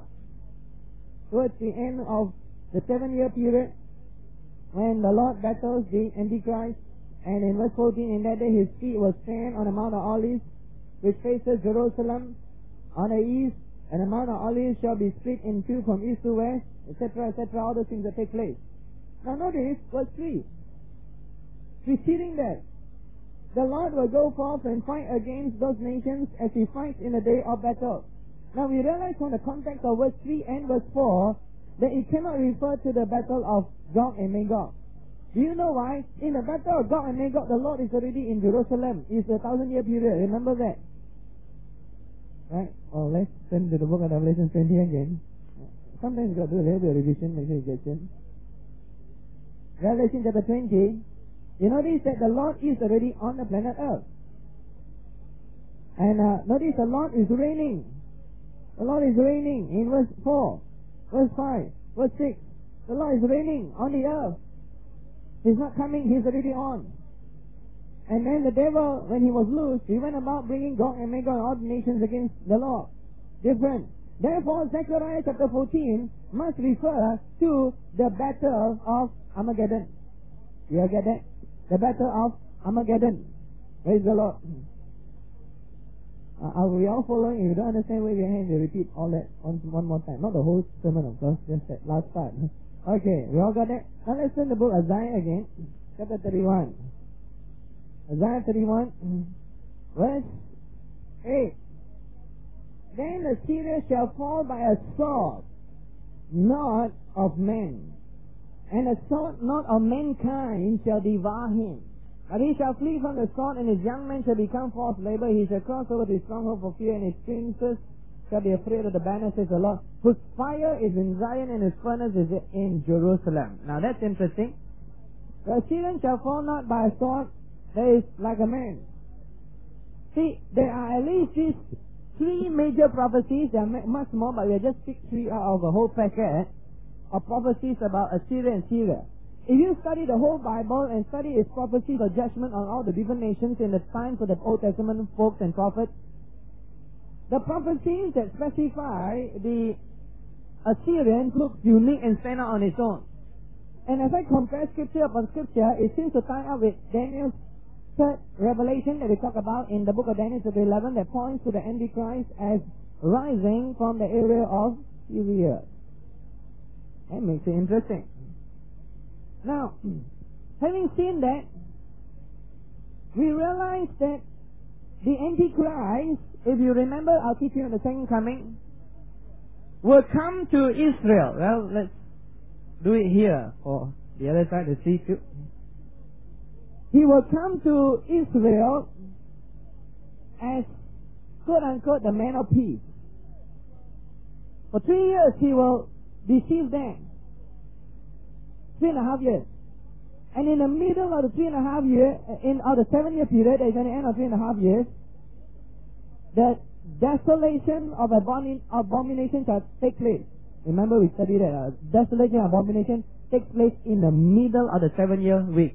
7-year period when the Lord battles the Antichrist. And in verse 14, in that day his feet will stand on the Mount of Olives, which faces Jerusalem on the east, and the Mount of Olives shall be split in two from east to west, etc., etc., all those things that take place. Now notice verse 3. Preceding that, the Lord will go forth and fight against those nations as he fights in the day of battle. Now we realize from the context of verse 3 and verse 4 that it cannot refer to the battle of Gog and Magog. Do you know why? In the battle of Gog and Magog, the Lord is already in Jerusalem. It's a 1,000-year period. Remember that? Right? Oh, let's turn to the book of Revelation 20 again. Sometimes you got to do a little bit of revision, make sure you get in. Revelation chapter 20. You notice that the Lord is already on the planet Earth. And notice the Lord is reigning. The Lord is reigning in verse 4, verse 5, verse 6. The Lord is reigning on the earth. He's not coming, he's already on. And then the devil, when he was loose, he went about bringing Gog and Magog and all the nations against the Lord. Different. Therefore, Zechariah chapter 14 must refer to the battle of Armageddon. You get that? The battle of Armageddon. Praise the Lord. Are we all following? If you don't understand, wave your hand, you repeat all that one more time. Not the whole sermon, of course, just that last part. Okay, we all got that? Now let's turn the book Isaiah again, chapter 31. Isaiah 31, verse 8. Then the Syrians shall fall by a sword, not of men, and a sword not of mankind shall devour him. But he shall flee from the sword, and his young men shall become forced labor. He shall cross over to his stronghold for fear, and his princes shall be afraid of the banner, says the Lord, whose fire is in Zion, and his furnace is in Jerusalem. Now that's interesting. The Syrian shall fall not by a sword that is like a man. See, there are at least these 3 major prophecies. There are much more, but we have just picked 3 out of a whole packet of prophecies about Assyria and Syria. If you study the whole Bible and study its prophecies or judgment on all the different nations in the times of the Old Testament folks and prophets, the prophecies that specify the Assyrians look unique and stand out on its own. And as I compare scripture upon scripture, it seems to tie up with Daniel's third revelation that we talk about in the book of Daniel chapter 11 that points to the Antichrist as rising from the area of Syria. That makes it interesting. Now, having seen that, we realize that the Antichrist, if you remember, I'll teach you in the second coming, will come to Israel. Well, let's do it here for the other side to see too. He will come to Israel as, quote unquote, the man of peace. For 3 years he will deceive them. 3.5 years. And in the middle of the 3.5 years, the 7-year period, at the end of 3.5 years, the desolation of abomination shall take place. Remember we studied that. Desolation of abomination takes place in the middle of the 7-year week.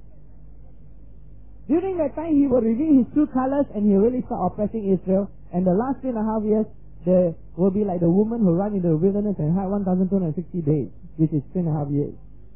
During that time, he will reveal his true colors and he will really start oppressing Israel. And the last 3.5 years, there will be like the woman who ran into the wilderness and had 1,260 days, which is 3.5 years.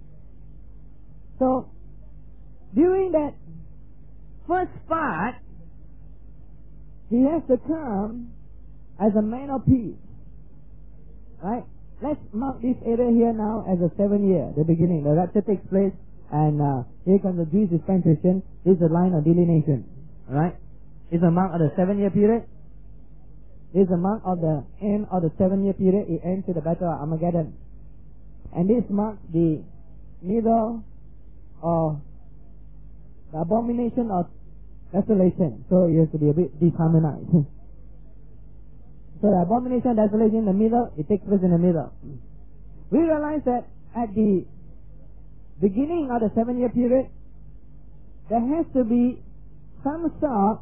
So, during that first part, he has to come as a man of peace. Right? Let's mark this area here now as a 7-year, the beginning. The rapture takes place, and here comes the Jewish dispensation. This is the line of delineation. Right? It's a mark of the 7-year period. This is a mark of the end of the 7-year period. It ends with the Battle of Armageddon. And this marks the middle of the abomination of desolation. So it has to be a bit disharmonized. So the abomination of desolation in the middle, it takes place in the middle. We realize that at the beginning of the 7-year period, there has to be some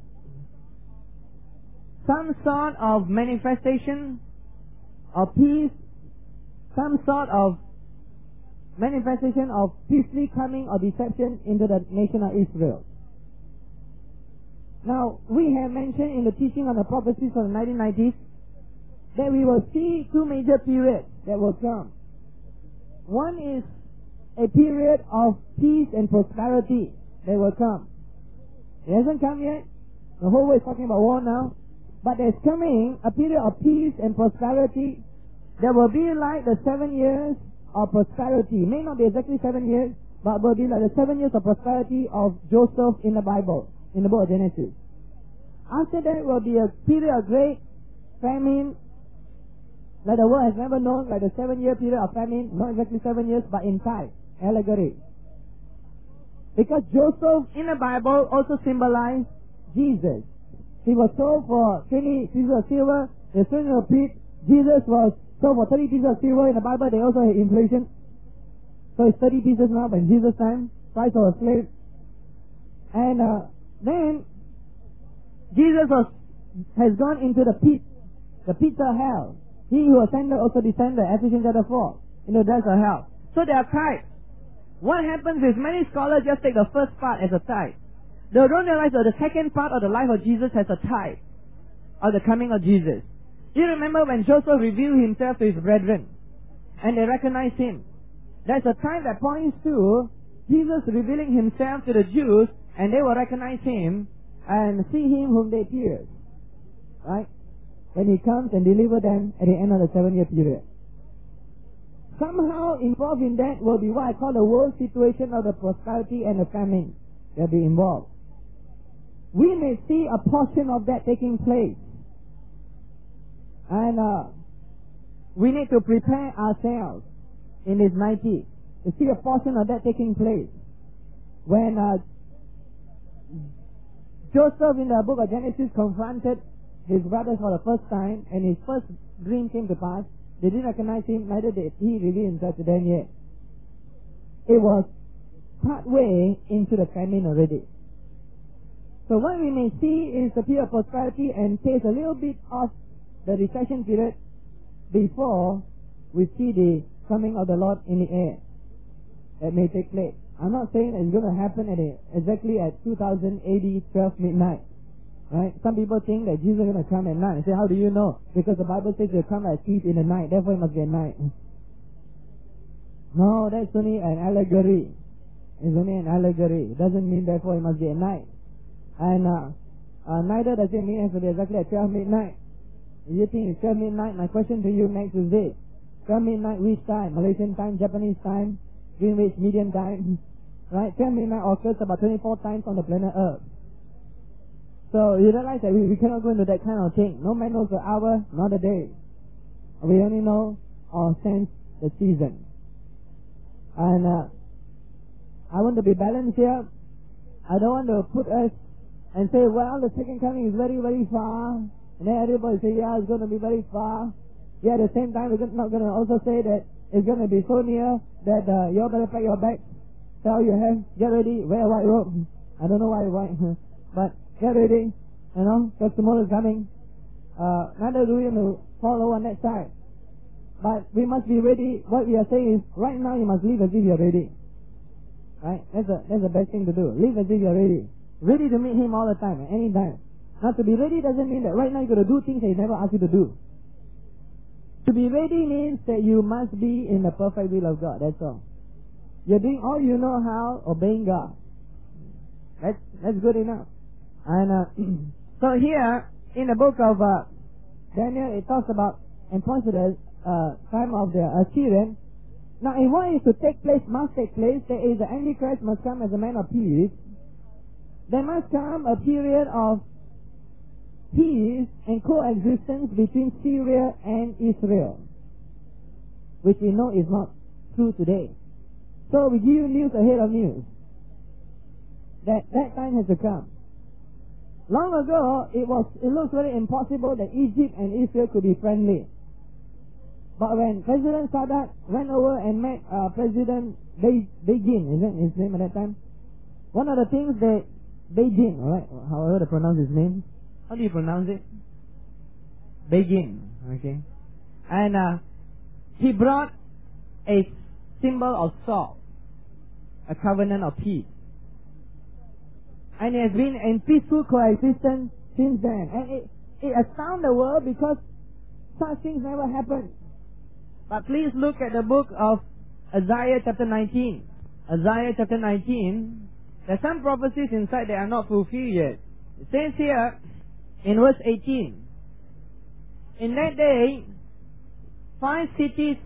sort of manifestation of peace, some sort of manifestation of peacefully coming or deception into the nation of Israel. Now, we have mentioned in the teaching on the prophecies of the 1990s that we will see two major periods that will come. One is a period of peace and prosperity that will come. It hasn't come yet. The whole world is talking about war now. But there's coming a period of peace and prosperity that will be like the 7 years of prosperity. May not be exactly 7 years, but will be like the 7 years of prosperity of Joseph in the Bible, in the book of Genesis. After that will be a period of great famine, like the world has never known, like the 7-year period of famine, not exactly 7 years, but in type, allegory. Because Joseph in the Bible also symbolized Jesus. He was sold for 20 pieces of silver, the string of pit. Jesus was sold for 30 pieces of silver. In the Bible they also had inflation. So it's 30 pieces now, but in Jesus' time, price of a slave. And then Jesus has gone into the pit of hell. He who ascended also descended, Ephesians chapter 4, into the depths of hell. So there are types. What happens is many scholars just take the first part as a type. They don't realize that the second part of the life of Jesus has a type of the coming of Jesus. You remember when Joseph revealed himself to his brethren and they recognized him. There's a time that points to Jesus revealing himself to the Jews and they will recognize him and see him whom they pierced. Right? When he comes and deliver them at the end of the 7-year period. Somehow involved in that will be what I call the world situation of the prosperity and the famine. They'll be involved. We may see a portion of that taking place. And we need to prepare ourselves in this 90 to see a portion of that taking place. When Joseph in the book of Genesis confronted his brothers for the first time and his first dream came to pass, they didn't recognize him, neither did he reveal himself to them yet. It was partway into the famine already. So what we may see is the period of prosperity and taste a little bit of the recession period before we see the coming of the Lord in the air. That may take place. I'm not saying that it's going to happen exactly at 2000 AD 12 midnight. Right? Some people think that Jesus is going to come at night. They say, how do you know? Because the Bible says he'll come like a thief in the night. Therefore it must be at night. No, that's only an allegory. It's only an allegory. It doesn't mean therefore it must be at night. And neither does it mean it has to be exactly at 12 midnight. If you think it's 12 midnight, my question to you next is this. 12 midnight, which time? Malaysian time, Japanese time, Greenwich Median time. Right? 12 midnight occurs about 24 times on the planet Earth. So you realize that we cannot go into that kind of thing. No man knows the hour, nor the day. We only know or sense the season. And I want to be balanced here. I don't want to put us and say, well, the second coming is very, very far. And then everybody say, yeah, it's going to be very far. Yeah, at the same time, we're not going to also say that it's going to be so near that you all better pack your bags, tell your hands, get ready, wear a white robe. I don't know why white, but get ready, because tomorrow is coming. Neither do we to follow on that side. But we must be ready. What we are saying is, right now you must live as if you are ready. Right? That's the best thing to do. Live as if you are ready. Ready to meet Him all the time, at any time. Now, to be ready doesn't mean that right now you're going to do things that He never asked you to do. To be ready means that you must be in the perfect will of God. That's all. You're doing all you know how, obeying God. That's good enough. And so here, in the book of Daniel, it talks about, and points to the time of the Assyrian. Now, if what is to take place must take place, there is the Antichrist must come as a man of peace. There must come a period of peace and coexistence between Syria and Israel, which we know is not true today. So we give you news ahead of news. That time has to come. Long ago, it looks very impossible that Egypt and Israel could be friendly. But when President Sadat went over and met President Begin, is that his name at that time? One of the things that Begin, alright, however to pronounce his name. How do you pronounce it? Begin, okay. And he brought a symbol of salt, a covenant of peace. And it has been in peaceful coexistence since then. And it astounded the world because such things never happened. But please look at the book of Isaiah chapter 19. Isaiah chapter 19, there's some prophecies inside that are not fulfilled yet. It says here in verse 18, in that day, 5 cities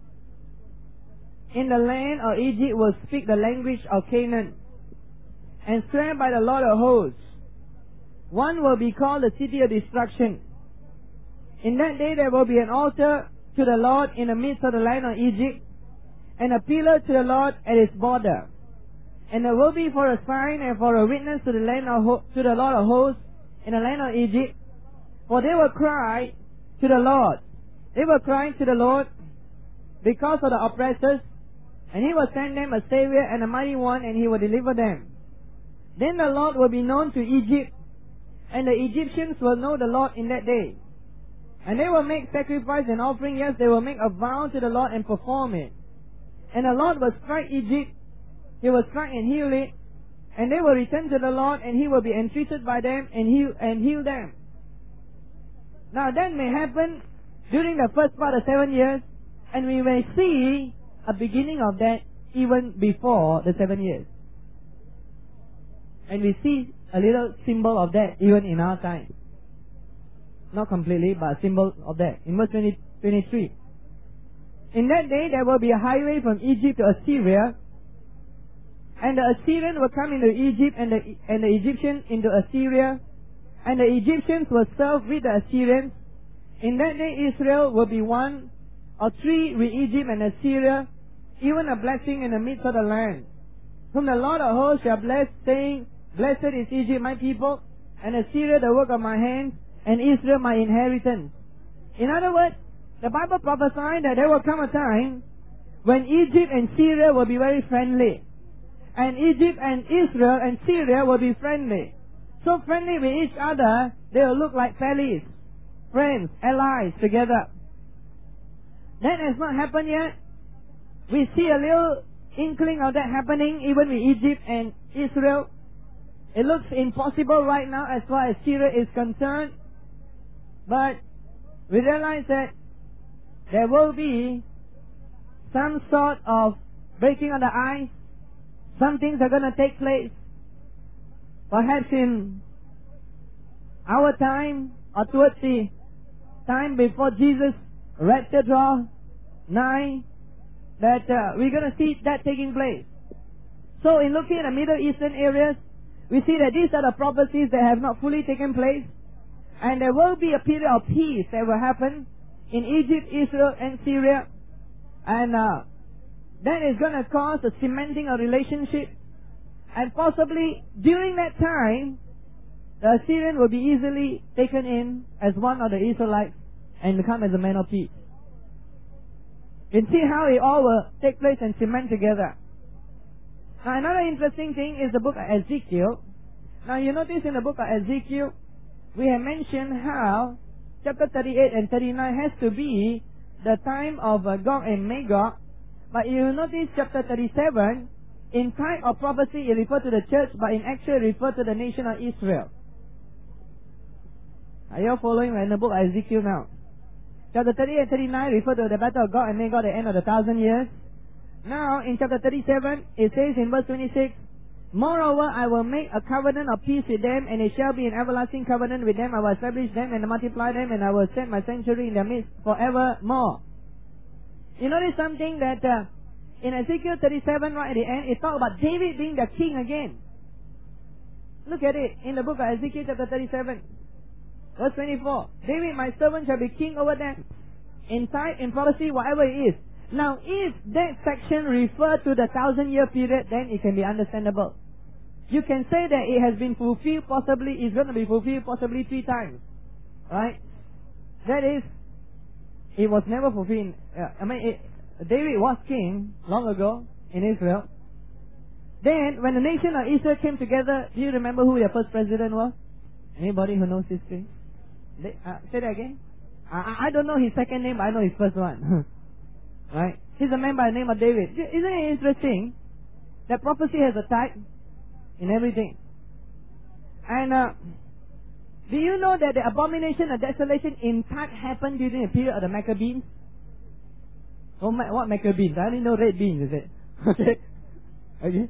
in the land of Egypt will speak the language of Canaan and swear by the Lord of hosts. One will be called the city of destruction. In that day there will be an altar to the Lord in the midst of the land of Egypt, and a pillar to the Lord at its border. And there will be for a sign and for a witness to the Lord of hosts in the land of Egypt. For they will cry to the Lord. They will cry to the Lord because of the oppressors, and He will send them a Savior and a mighty one, and He will deliver them. Then the Lord will be known to Egypt, and the Egyptians will know the Lord in that day. And they will make sacrifice and offering, yes, they will make a vow to the Lord and perform it. And the Lord will strike Egypt, He will strike and heal it, and they will return to the Lord, and He will be entreated by them and heal them. Now that may happen during the first part of 7 years, and we may see a beginning of that even before the 7 years. And we see a little symbol of that even in our time. Not completely, but a symbol of that. In verse 23. In that day there will be a highway from Egypt to Assyria, and the Assyrian will come into Egypt, and the Egyptian into Assyria, and the Egyptians will serve with the Assyrians. In that day Israel will be one, or three with Egypt and Assyria, even a blessing in the midst of the land, whom the Lord of hosts shall bless, saying, Blessed is Egypt, my people, and Assyria, the work of my hands, and Israel, my inheritance. In other words, the Bible prophesied that there will come a time when Egypt and Syria will be very friendly, and Egypt and Israel and Syria will be friendly. So friendly with each other, they will look like pals, friends, allies together. That has not happened yet. We see a little inkling of that happening even with Egypt and Israel. It looks impossible right now as far as Syria is concerned. But we realize that there will be some sort of breaking of the ice. Some things are going to take place. Perhaps in our time or towards the time before Jesus' rapture draw nigh, that we're going to see that taking place. So in looking at the Middle Eastern areas, we see that these are the prophecies that have not fully taken place. And there will be a period of peace that will happen in Egypt, Israel, and Syria. And that is going to cause a cementing of relationship. And possibly during that time, the Assyrian will be easily taken in as one of the Israelites and become as a man of peace. You can see how it all will take place and cement together. Now another interesting thing is the book of Ezekiel. Now you notice in the book of Ezekiel, we have mentioned how chapter 38 and 39 has to be the time of Gog and Magog. But you notice chapter 37, in type of prophecy it refers to the church, but in actual it refers to the nation of Israel. Are you following in the book of Ezekiel now? Chapter 38 and 39 refer to the battle of Gog and Magog at the end of the 1,000 years. Now in chapter 37, it says in verse 26, Moreover, I will make a covenant of peace with them, and it shall be an everlasting covenant with them. I will establish them and multiply them, and I will set my sanctuary in their midst forevermore. You notice something that in Ezekiel 37 right at the end, it talks about David being the king again. Look at it in the book of Ezekiel chapter 37. Verse 24. David, my servant, shall be king over them. In type, in prophecy, whatever it is. Now, if that section refers to the 1,000-year period, then it can be understandable. You can say that it has been fulfilled, possibly, it's going to be fulfilled possibly 3 times. Right? That is, it was never fulfilled. David was king long ago in Israel. Then, when the nation of Israel came together, do you remember who their first president was? Anybody who knows history? Say that again. I don't know his second name, but I know his first one. Right? He's a man by the name of David. Isn't it interesting that prophecy has a type in everything? And do you know that the abomination of desolation in type happened during the period of the Maccabees? Oh, what Maccabees? I only know red beans, is it? Okay. Okay.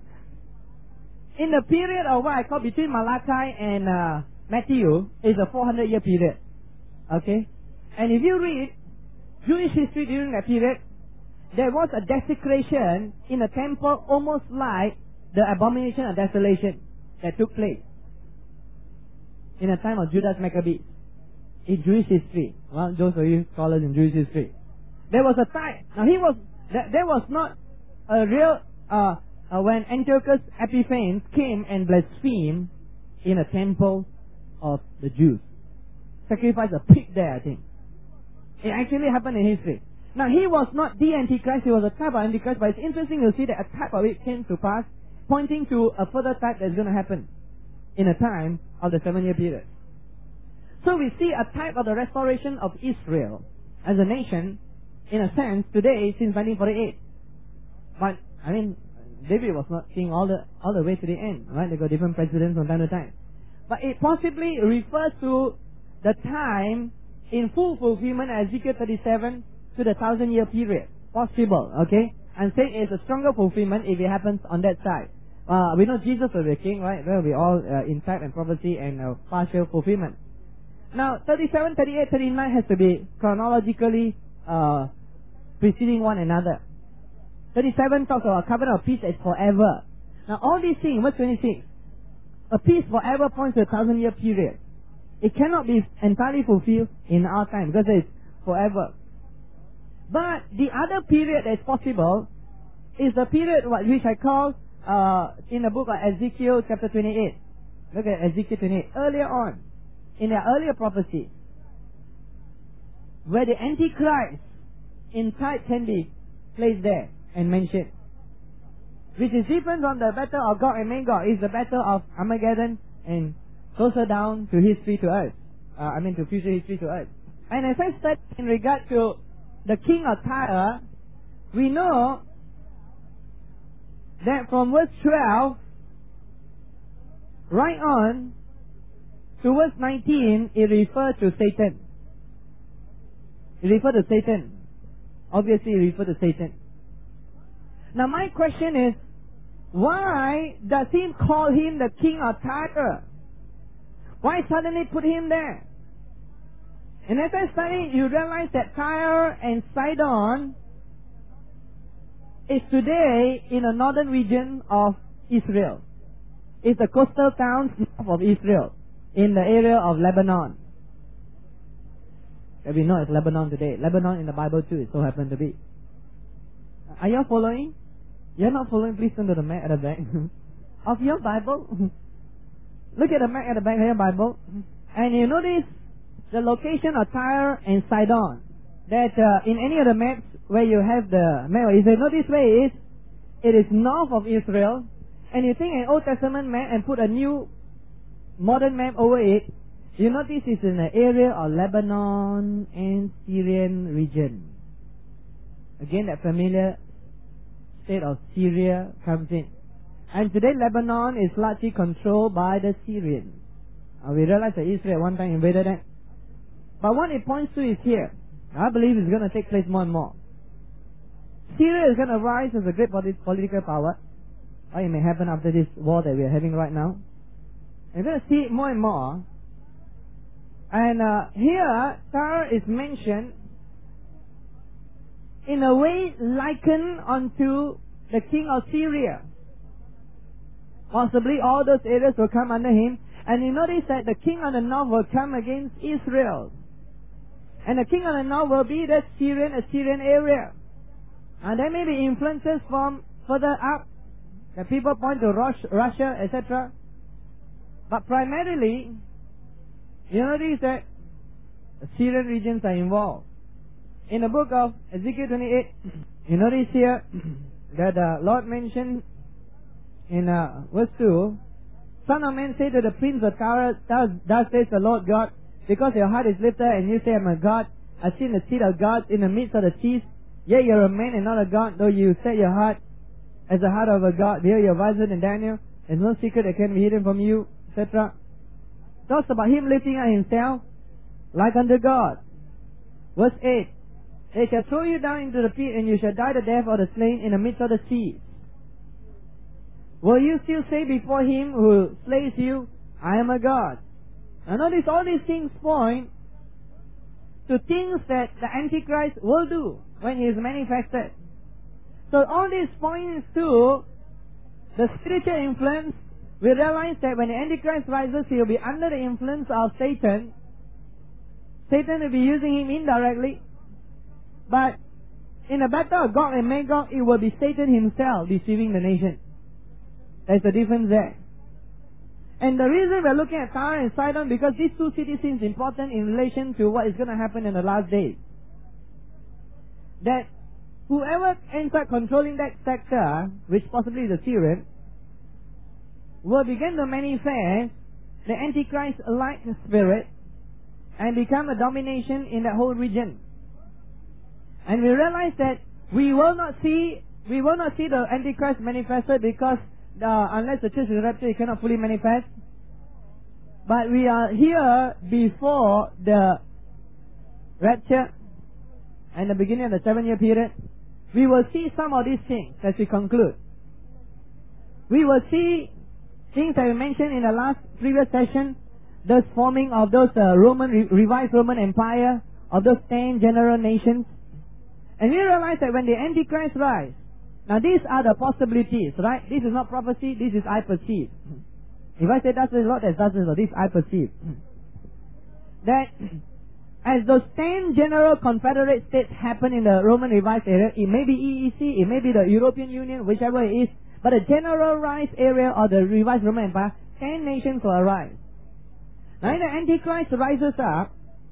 In the period of what I call between Malachi and Matthew is a 400-year period. Okay? And if you read Jewish history during that period, there was a desecration in the temple almost like the abomination of desolation that took place in the time of Judas Maccabees in Jewish history. Well, those of you scholars in Jewish history. There was a time. Now there was not a real, when Antiochus Epiphanes came and blasphemed in a temple of the Jews. Sacrificed a pig there, I think. It actually happened in history. Now, he was not the Antichrist, he was a type of Antichrist, but it's interesting to see that a type of it came to pass, pointing to a further type that's going to happen in a time of the 7-year period. So we see a type of the restoration of Israel as a nation, in a sense, today, since 1948. But, David was not king all the way to the end, right? They got different presidents from time to time. But it possibly refers to the time in full fulfillment, Ezekiel 37, to the 1,000-year period. Possible, okay? I'm saying it's a stronger fulfillment if it happens on that side. We know Jesus will be king, right? That will be all in type and prophecy and partial fulfillment. Now, 37, 38, 39 has to be chronologically preceding one another. 37 talks about a covenant of peace that is forever. Now, all these things, verse 26, a peace forever points to a 1,000-year period. It cannot be entirely fulfilled in our time because it's forever. But the other period that is possible is the period which I call in the book of Ezekiel chapter 28. Look at Ezekiel 28. Earlier on, in their earlier prophecy, where the Antichrist in type can be placed there and mentioned. Which is different from the battle of Gog and Magog. It's the battle of Armageddon and closer down to history to us. To future history to us. And as I said in regard to the king of Tyre, we know that from verse 12 right on to verse 19, it refers to Satan. It refers to Satan. Obviously, it refers to Satan. Now, my question is, why does he call him the king of Tyre? Why suddenly put him there? And as I study, you realize that Tyre and Sidon is today in the northern region of Israel. It's the coastal towns north of Israel, in the area of Lebanon. That we know it's Lebanon today. Lebanon in the Bible too, it so happened to be. Are you all following? You're not following? Please turn to the map at the back of your Bible. look at the map at the back of your Bible, and you notice the location of Tyre and Sidon. That in any of the maps where you have the map, if you notice where it is north of Israel, and you take an Old Testament map and put a new modern map over it, you notice it's in the area of Lebanon and Syrian region. Again, that familiar state of Syria comes in. And today Lebanon is largely controlled by the Syrians. We realize that Israel at one time invaded that. But what it points to is here. I believe it's going to take place more and more. Syria is going to rise as a great political power. Or it may happen after this war that we are having right now. You're going to see it more and more. And here, Tyre is mentioned in a way likened unto the king of Syria. Possibly all those areas will come under him. And you notice that the king of the north will come against Israel. And the king of the north will be the Assyrian area. And there may be influences from further up. The people point to Russia, etc. But primarily, you notice that Assyrian regions are involved. In the book of Ezekiel 28, you notice here that the Lord mentioned in verse 2, Son of man, say to the prince of Tyre, thus says the Lord God, because your heart is lifted and you say, I am a God, I've seen the seat of God in the midst of the seas, yet you are a man and not a God, though you set your heart as the heart of a God. Here you are wiser than Daniel, there's no secret that can be hidden from you, etc. Talks about him lifting up himself like unto God. Verse 8, they shall throw you down into the pit, and you shall die the death of the slain in the midst of the seas. Will you still say before him who slays you, I am a God? Now notice all these things point to things that the Antichrist will do when he is manifested. So all these points to the spiritual influence. We realize that when the Antichrist rises, he will be under the influence of Satan. Satan will be using him indirectly. But in the battle of Gog and Magog, it will be Satan himself deceiving the nation. There's a difference there. And the reason we're looking at Tyre and Sidon, because these two cities seem important in relation to what is going to happen in the last days. That whoever ends up controlling that sector, which possibly is the Syrian, will begin to manifest the Antichrist-like spirit and become a domination in that whole region. And we realize that we will not see the Antichrist manifested because unless the church is raptured, it cannot fully manifest. But we are here before the rapture and the beginning of the 7-year period. We will see some of these things as we conclude. We will see things that we mentioned in the previous session, the forming of those revised Roman Empire, of those 10 general nations. And we realize that when the Antichrist rise, now these are the possibilities, right? This is not prophecy, this is I perceive. If I say that's the Lord, that's the Lord, this I perceive. That as those 10 general confederate states happen in the Roman revised area, it may be EEC, it may be the European Union, whichever it is, but the generalized area of the revised Roman Empire, 10 nations will arise. Now the Antichrist rises up,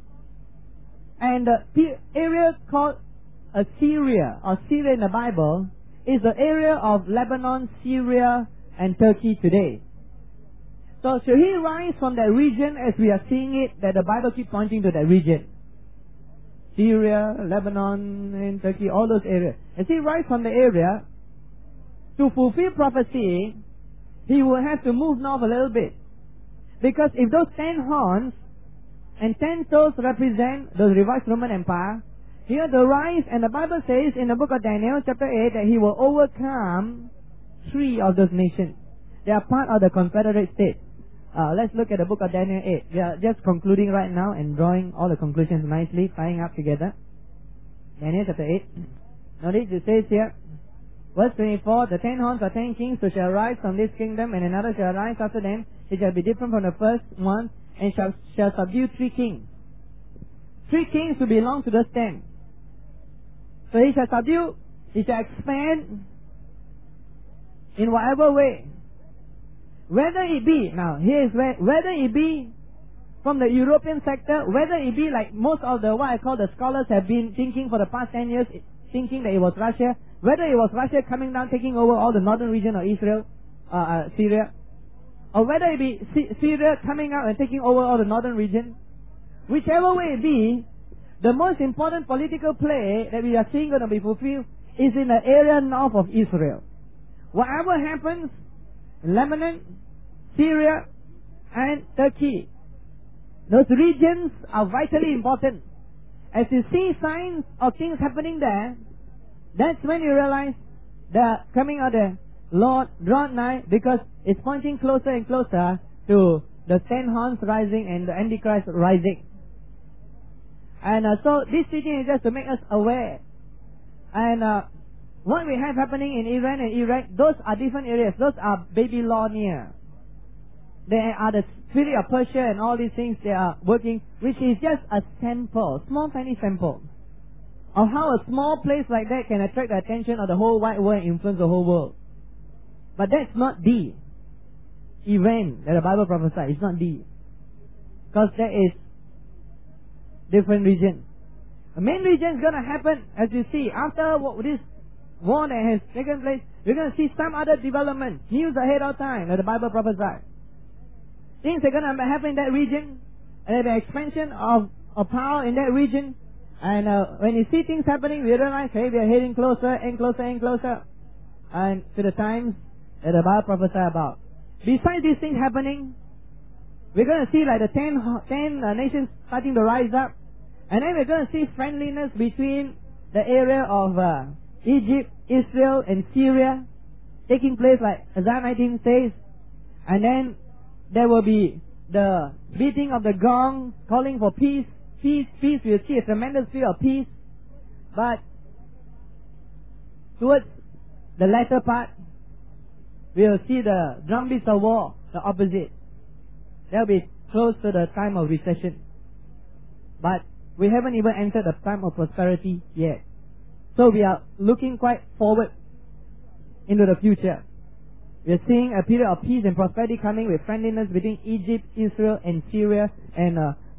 and the area called Assyria, or Syria in the Bible, is the area of Lebanon, Syria, and Turkey today. So should he rise from that region as we are seeing it, that the Bible keeps pointing to that region? Syria, Lebanon, and Turkey, all those areas. As he rise from the area, to fulfill prophecy, he will have to move north a little bit. Because if those 10 horns and 10 toes represent the revised Roman Empire, here the rise, and the Bible says in the book of Daniel chapter 8 that he will overcome 3 of those nations. They are part of the confederate state. Let's look at the book of Daniel 8. We are just concluding right now and drawing all the conclusions nicely, tying up together. Daniel chapter 8. Notice it says here, verse 24, the 10 horns are 10 kings who shall rise from this kingdom, and another shall rise after them. It shall be different from the first one, and shall subdue 3 kings. 3 kings who belong to those 10. So he shall subdue, he shall expand in whatever way. whether it be, now here is whether it be from the European sector, whether it be like most of the, what I call the scholars have been thinking for the past 10 years, thinking that it was Russia, whether it was Russia coming down, taking over all the northern region of Israel, Syria, or whether it be Syria coming out and taking over all the northern region, whichever way it be, the most important political play that we are seeing going to be fulfilled is in the area north of Israel. Whatever happens in Lebanon, Syria, and Turkey, those regions are vitally important. As you see signs of things happening there, that's when you realize the coming of the Lord draweth nigh, because it's pointing closer and closer to the 10 horns rising and the Antichrist rising. And so this teaching is just to make us aware. And what we have happening in Iran and Iraq, those are different areas. Those are Babylonia. They are the spirit of Persia and all these things they are working, which is just a sample, small tiny sample of how a small place like that can attract the attention of the whole wide world and influence the whole world. But that's not the event that the Bible prophesies. It's not the. Because that is different region. The main region is going to happen, as you see, after this war that has taken place, you're going to see some other development, news ahead of time that the Bible prophesies. Things are going to happen in that region, and there'll be expansion of power in that region. And when you see things happening, we realize, hey, we are heading closer and closer and closer, and to the times that the Bible prophesies about. Besides these things happening, we're going to see like the 10 nations starting to rise up, and then we're going to see friendliness between the area of Egypt, Israel, and Syria taking place, like Isaiah 19 says. And then there will be the beating of the gong, calling for peace, peace, peace. We'll see a tremendous fear of peace. But towards the latter part, we'll see the drumbeats of war, the opposite. They'll be close to the time of recession. But we haven't even entered the time of prosperity yet. So we are looking quite forward into the future. We are seeing a period of peace and prosperity coming with friendliness between Egypt, Israel, and Syria, and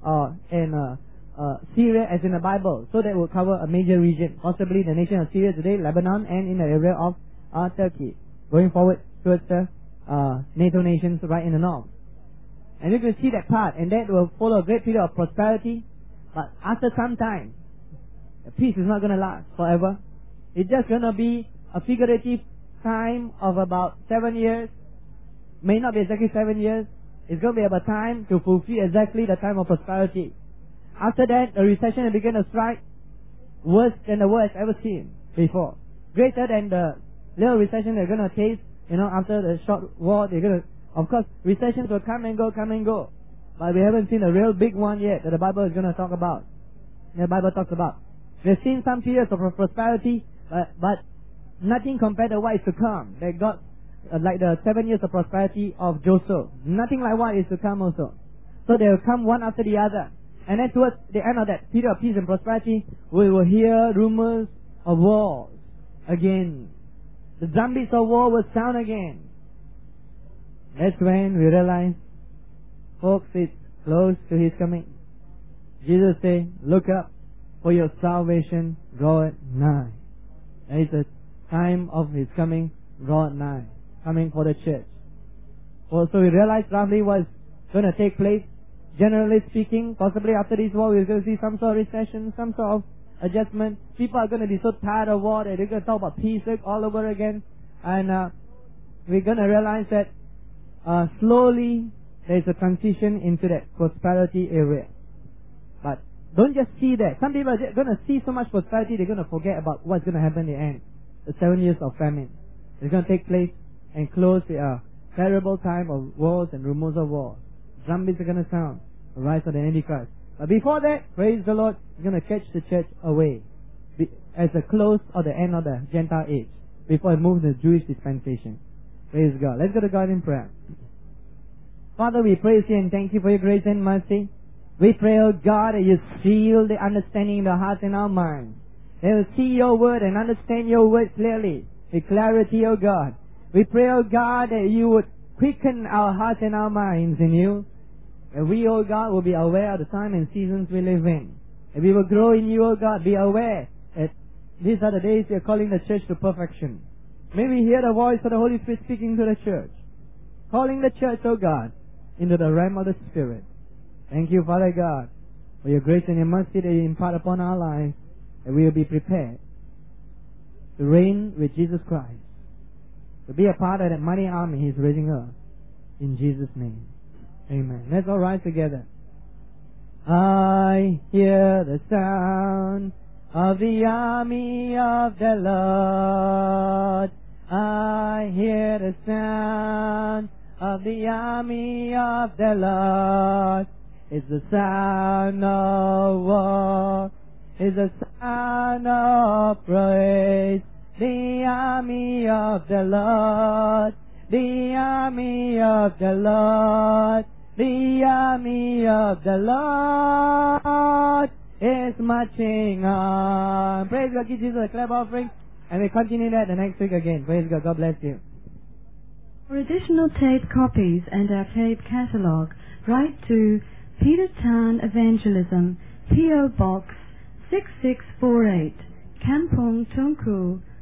Syria as in the Bible. So that will cover a major region, possibly the nation of Syria today, Lebanon, and in the area of Turkey. Going forward towards the NATO nations right in the north. And you can see that part, and that will follow a great period of prosperity. But after some time, the peace is not going to last forever. It's just going to be a figurative time of about 7 years. May not be exactly 7 years. It's going to be about time to fulfill exactly the time of prosperity. After that, the recession will begin to strike, worse than the worst ever seen before. Greater than the little recession they're going to taste, after the short war. They're going to, of course, recessions will come and go. But we haven't seen a real big one yet that the Bible is going to talk about. The Bible talks about. We've seen some periods of prosperity, but nothing compared to what is to come. They got like the 7 years of prosperity of Joseph. Nothing like what is to come also. So they will come one after the other. And then towards the end of that period of peace and prosperity, we will hear rumors of wars again. The drumbeats of war will sound again. That's when we realize, folks, it's close to His coming. Jesus said, look up, for your salvation draweth nigh. There is a time of His coming draweth nigh, coming for the church. Also, we realize roughly what's going to take place. Generally speaking, possibly after this war, we're going to see some sort of recession, some sort of adjustment. People are going to be so tired of war that they're going to talk about peace all over again. And we're going to realize that slowly there's a transition into that prosperity area. But don't just see that. Some people are going to see so much prosperity, they're going to forget about what's going to happen in the end. The 7 years of famine. It's going to take place and close the terrible time of wars and rumors of war. Drumbeats are going to sound. The rise of the Antichrist. But before that, praise the Lord, He's going to catch the church away as the close or the end of the Gentile age, before it moves to the Jewish dispensation. Praise God. Let's go to God in prayer. Father, we praise You and thank You for Your grace and mercy. We pray, oh God, that You seal the understanding in the hearts and our minds. They will see Your word and understand Your word clearly, with clarity, oh God. We pray, oh God, that You would quicken our hearts and our minds in you. And we, O God, will be aware of the time and seasons we live in. And we will grow in you, O God. Be aware that these are the days you are calling the church to perfection. May we hear the voice of the Holy Spirit speaking to the church, calling the church, O God, into the realm of the Spirit. Thank you, Father God, for your grace and your mercy that you impart upon our lives, and we will be prepared to reign with Jesus Christ, to be a part of that mighty army He is raising up. In Jesus' name, amen. Let's all rise together. I hear the sound of the army of the Lord. I hear the sound of the army of the Lord. It's the sound of war. It's the sound of praise. The army of the Lord. The army of the Lord. The army of the Lord is marching on. Praise God. Give Jesus a clap offering. And we continue that the next week again. Praise God. God bless you. For additional tape copies and our tape catalogue, write to Peter Tan Evangelism, P.O. Box 6648, Kampong, Tunku,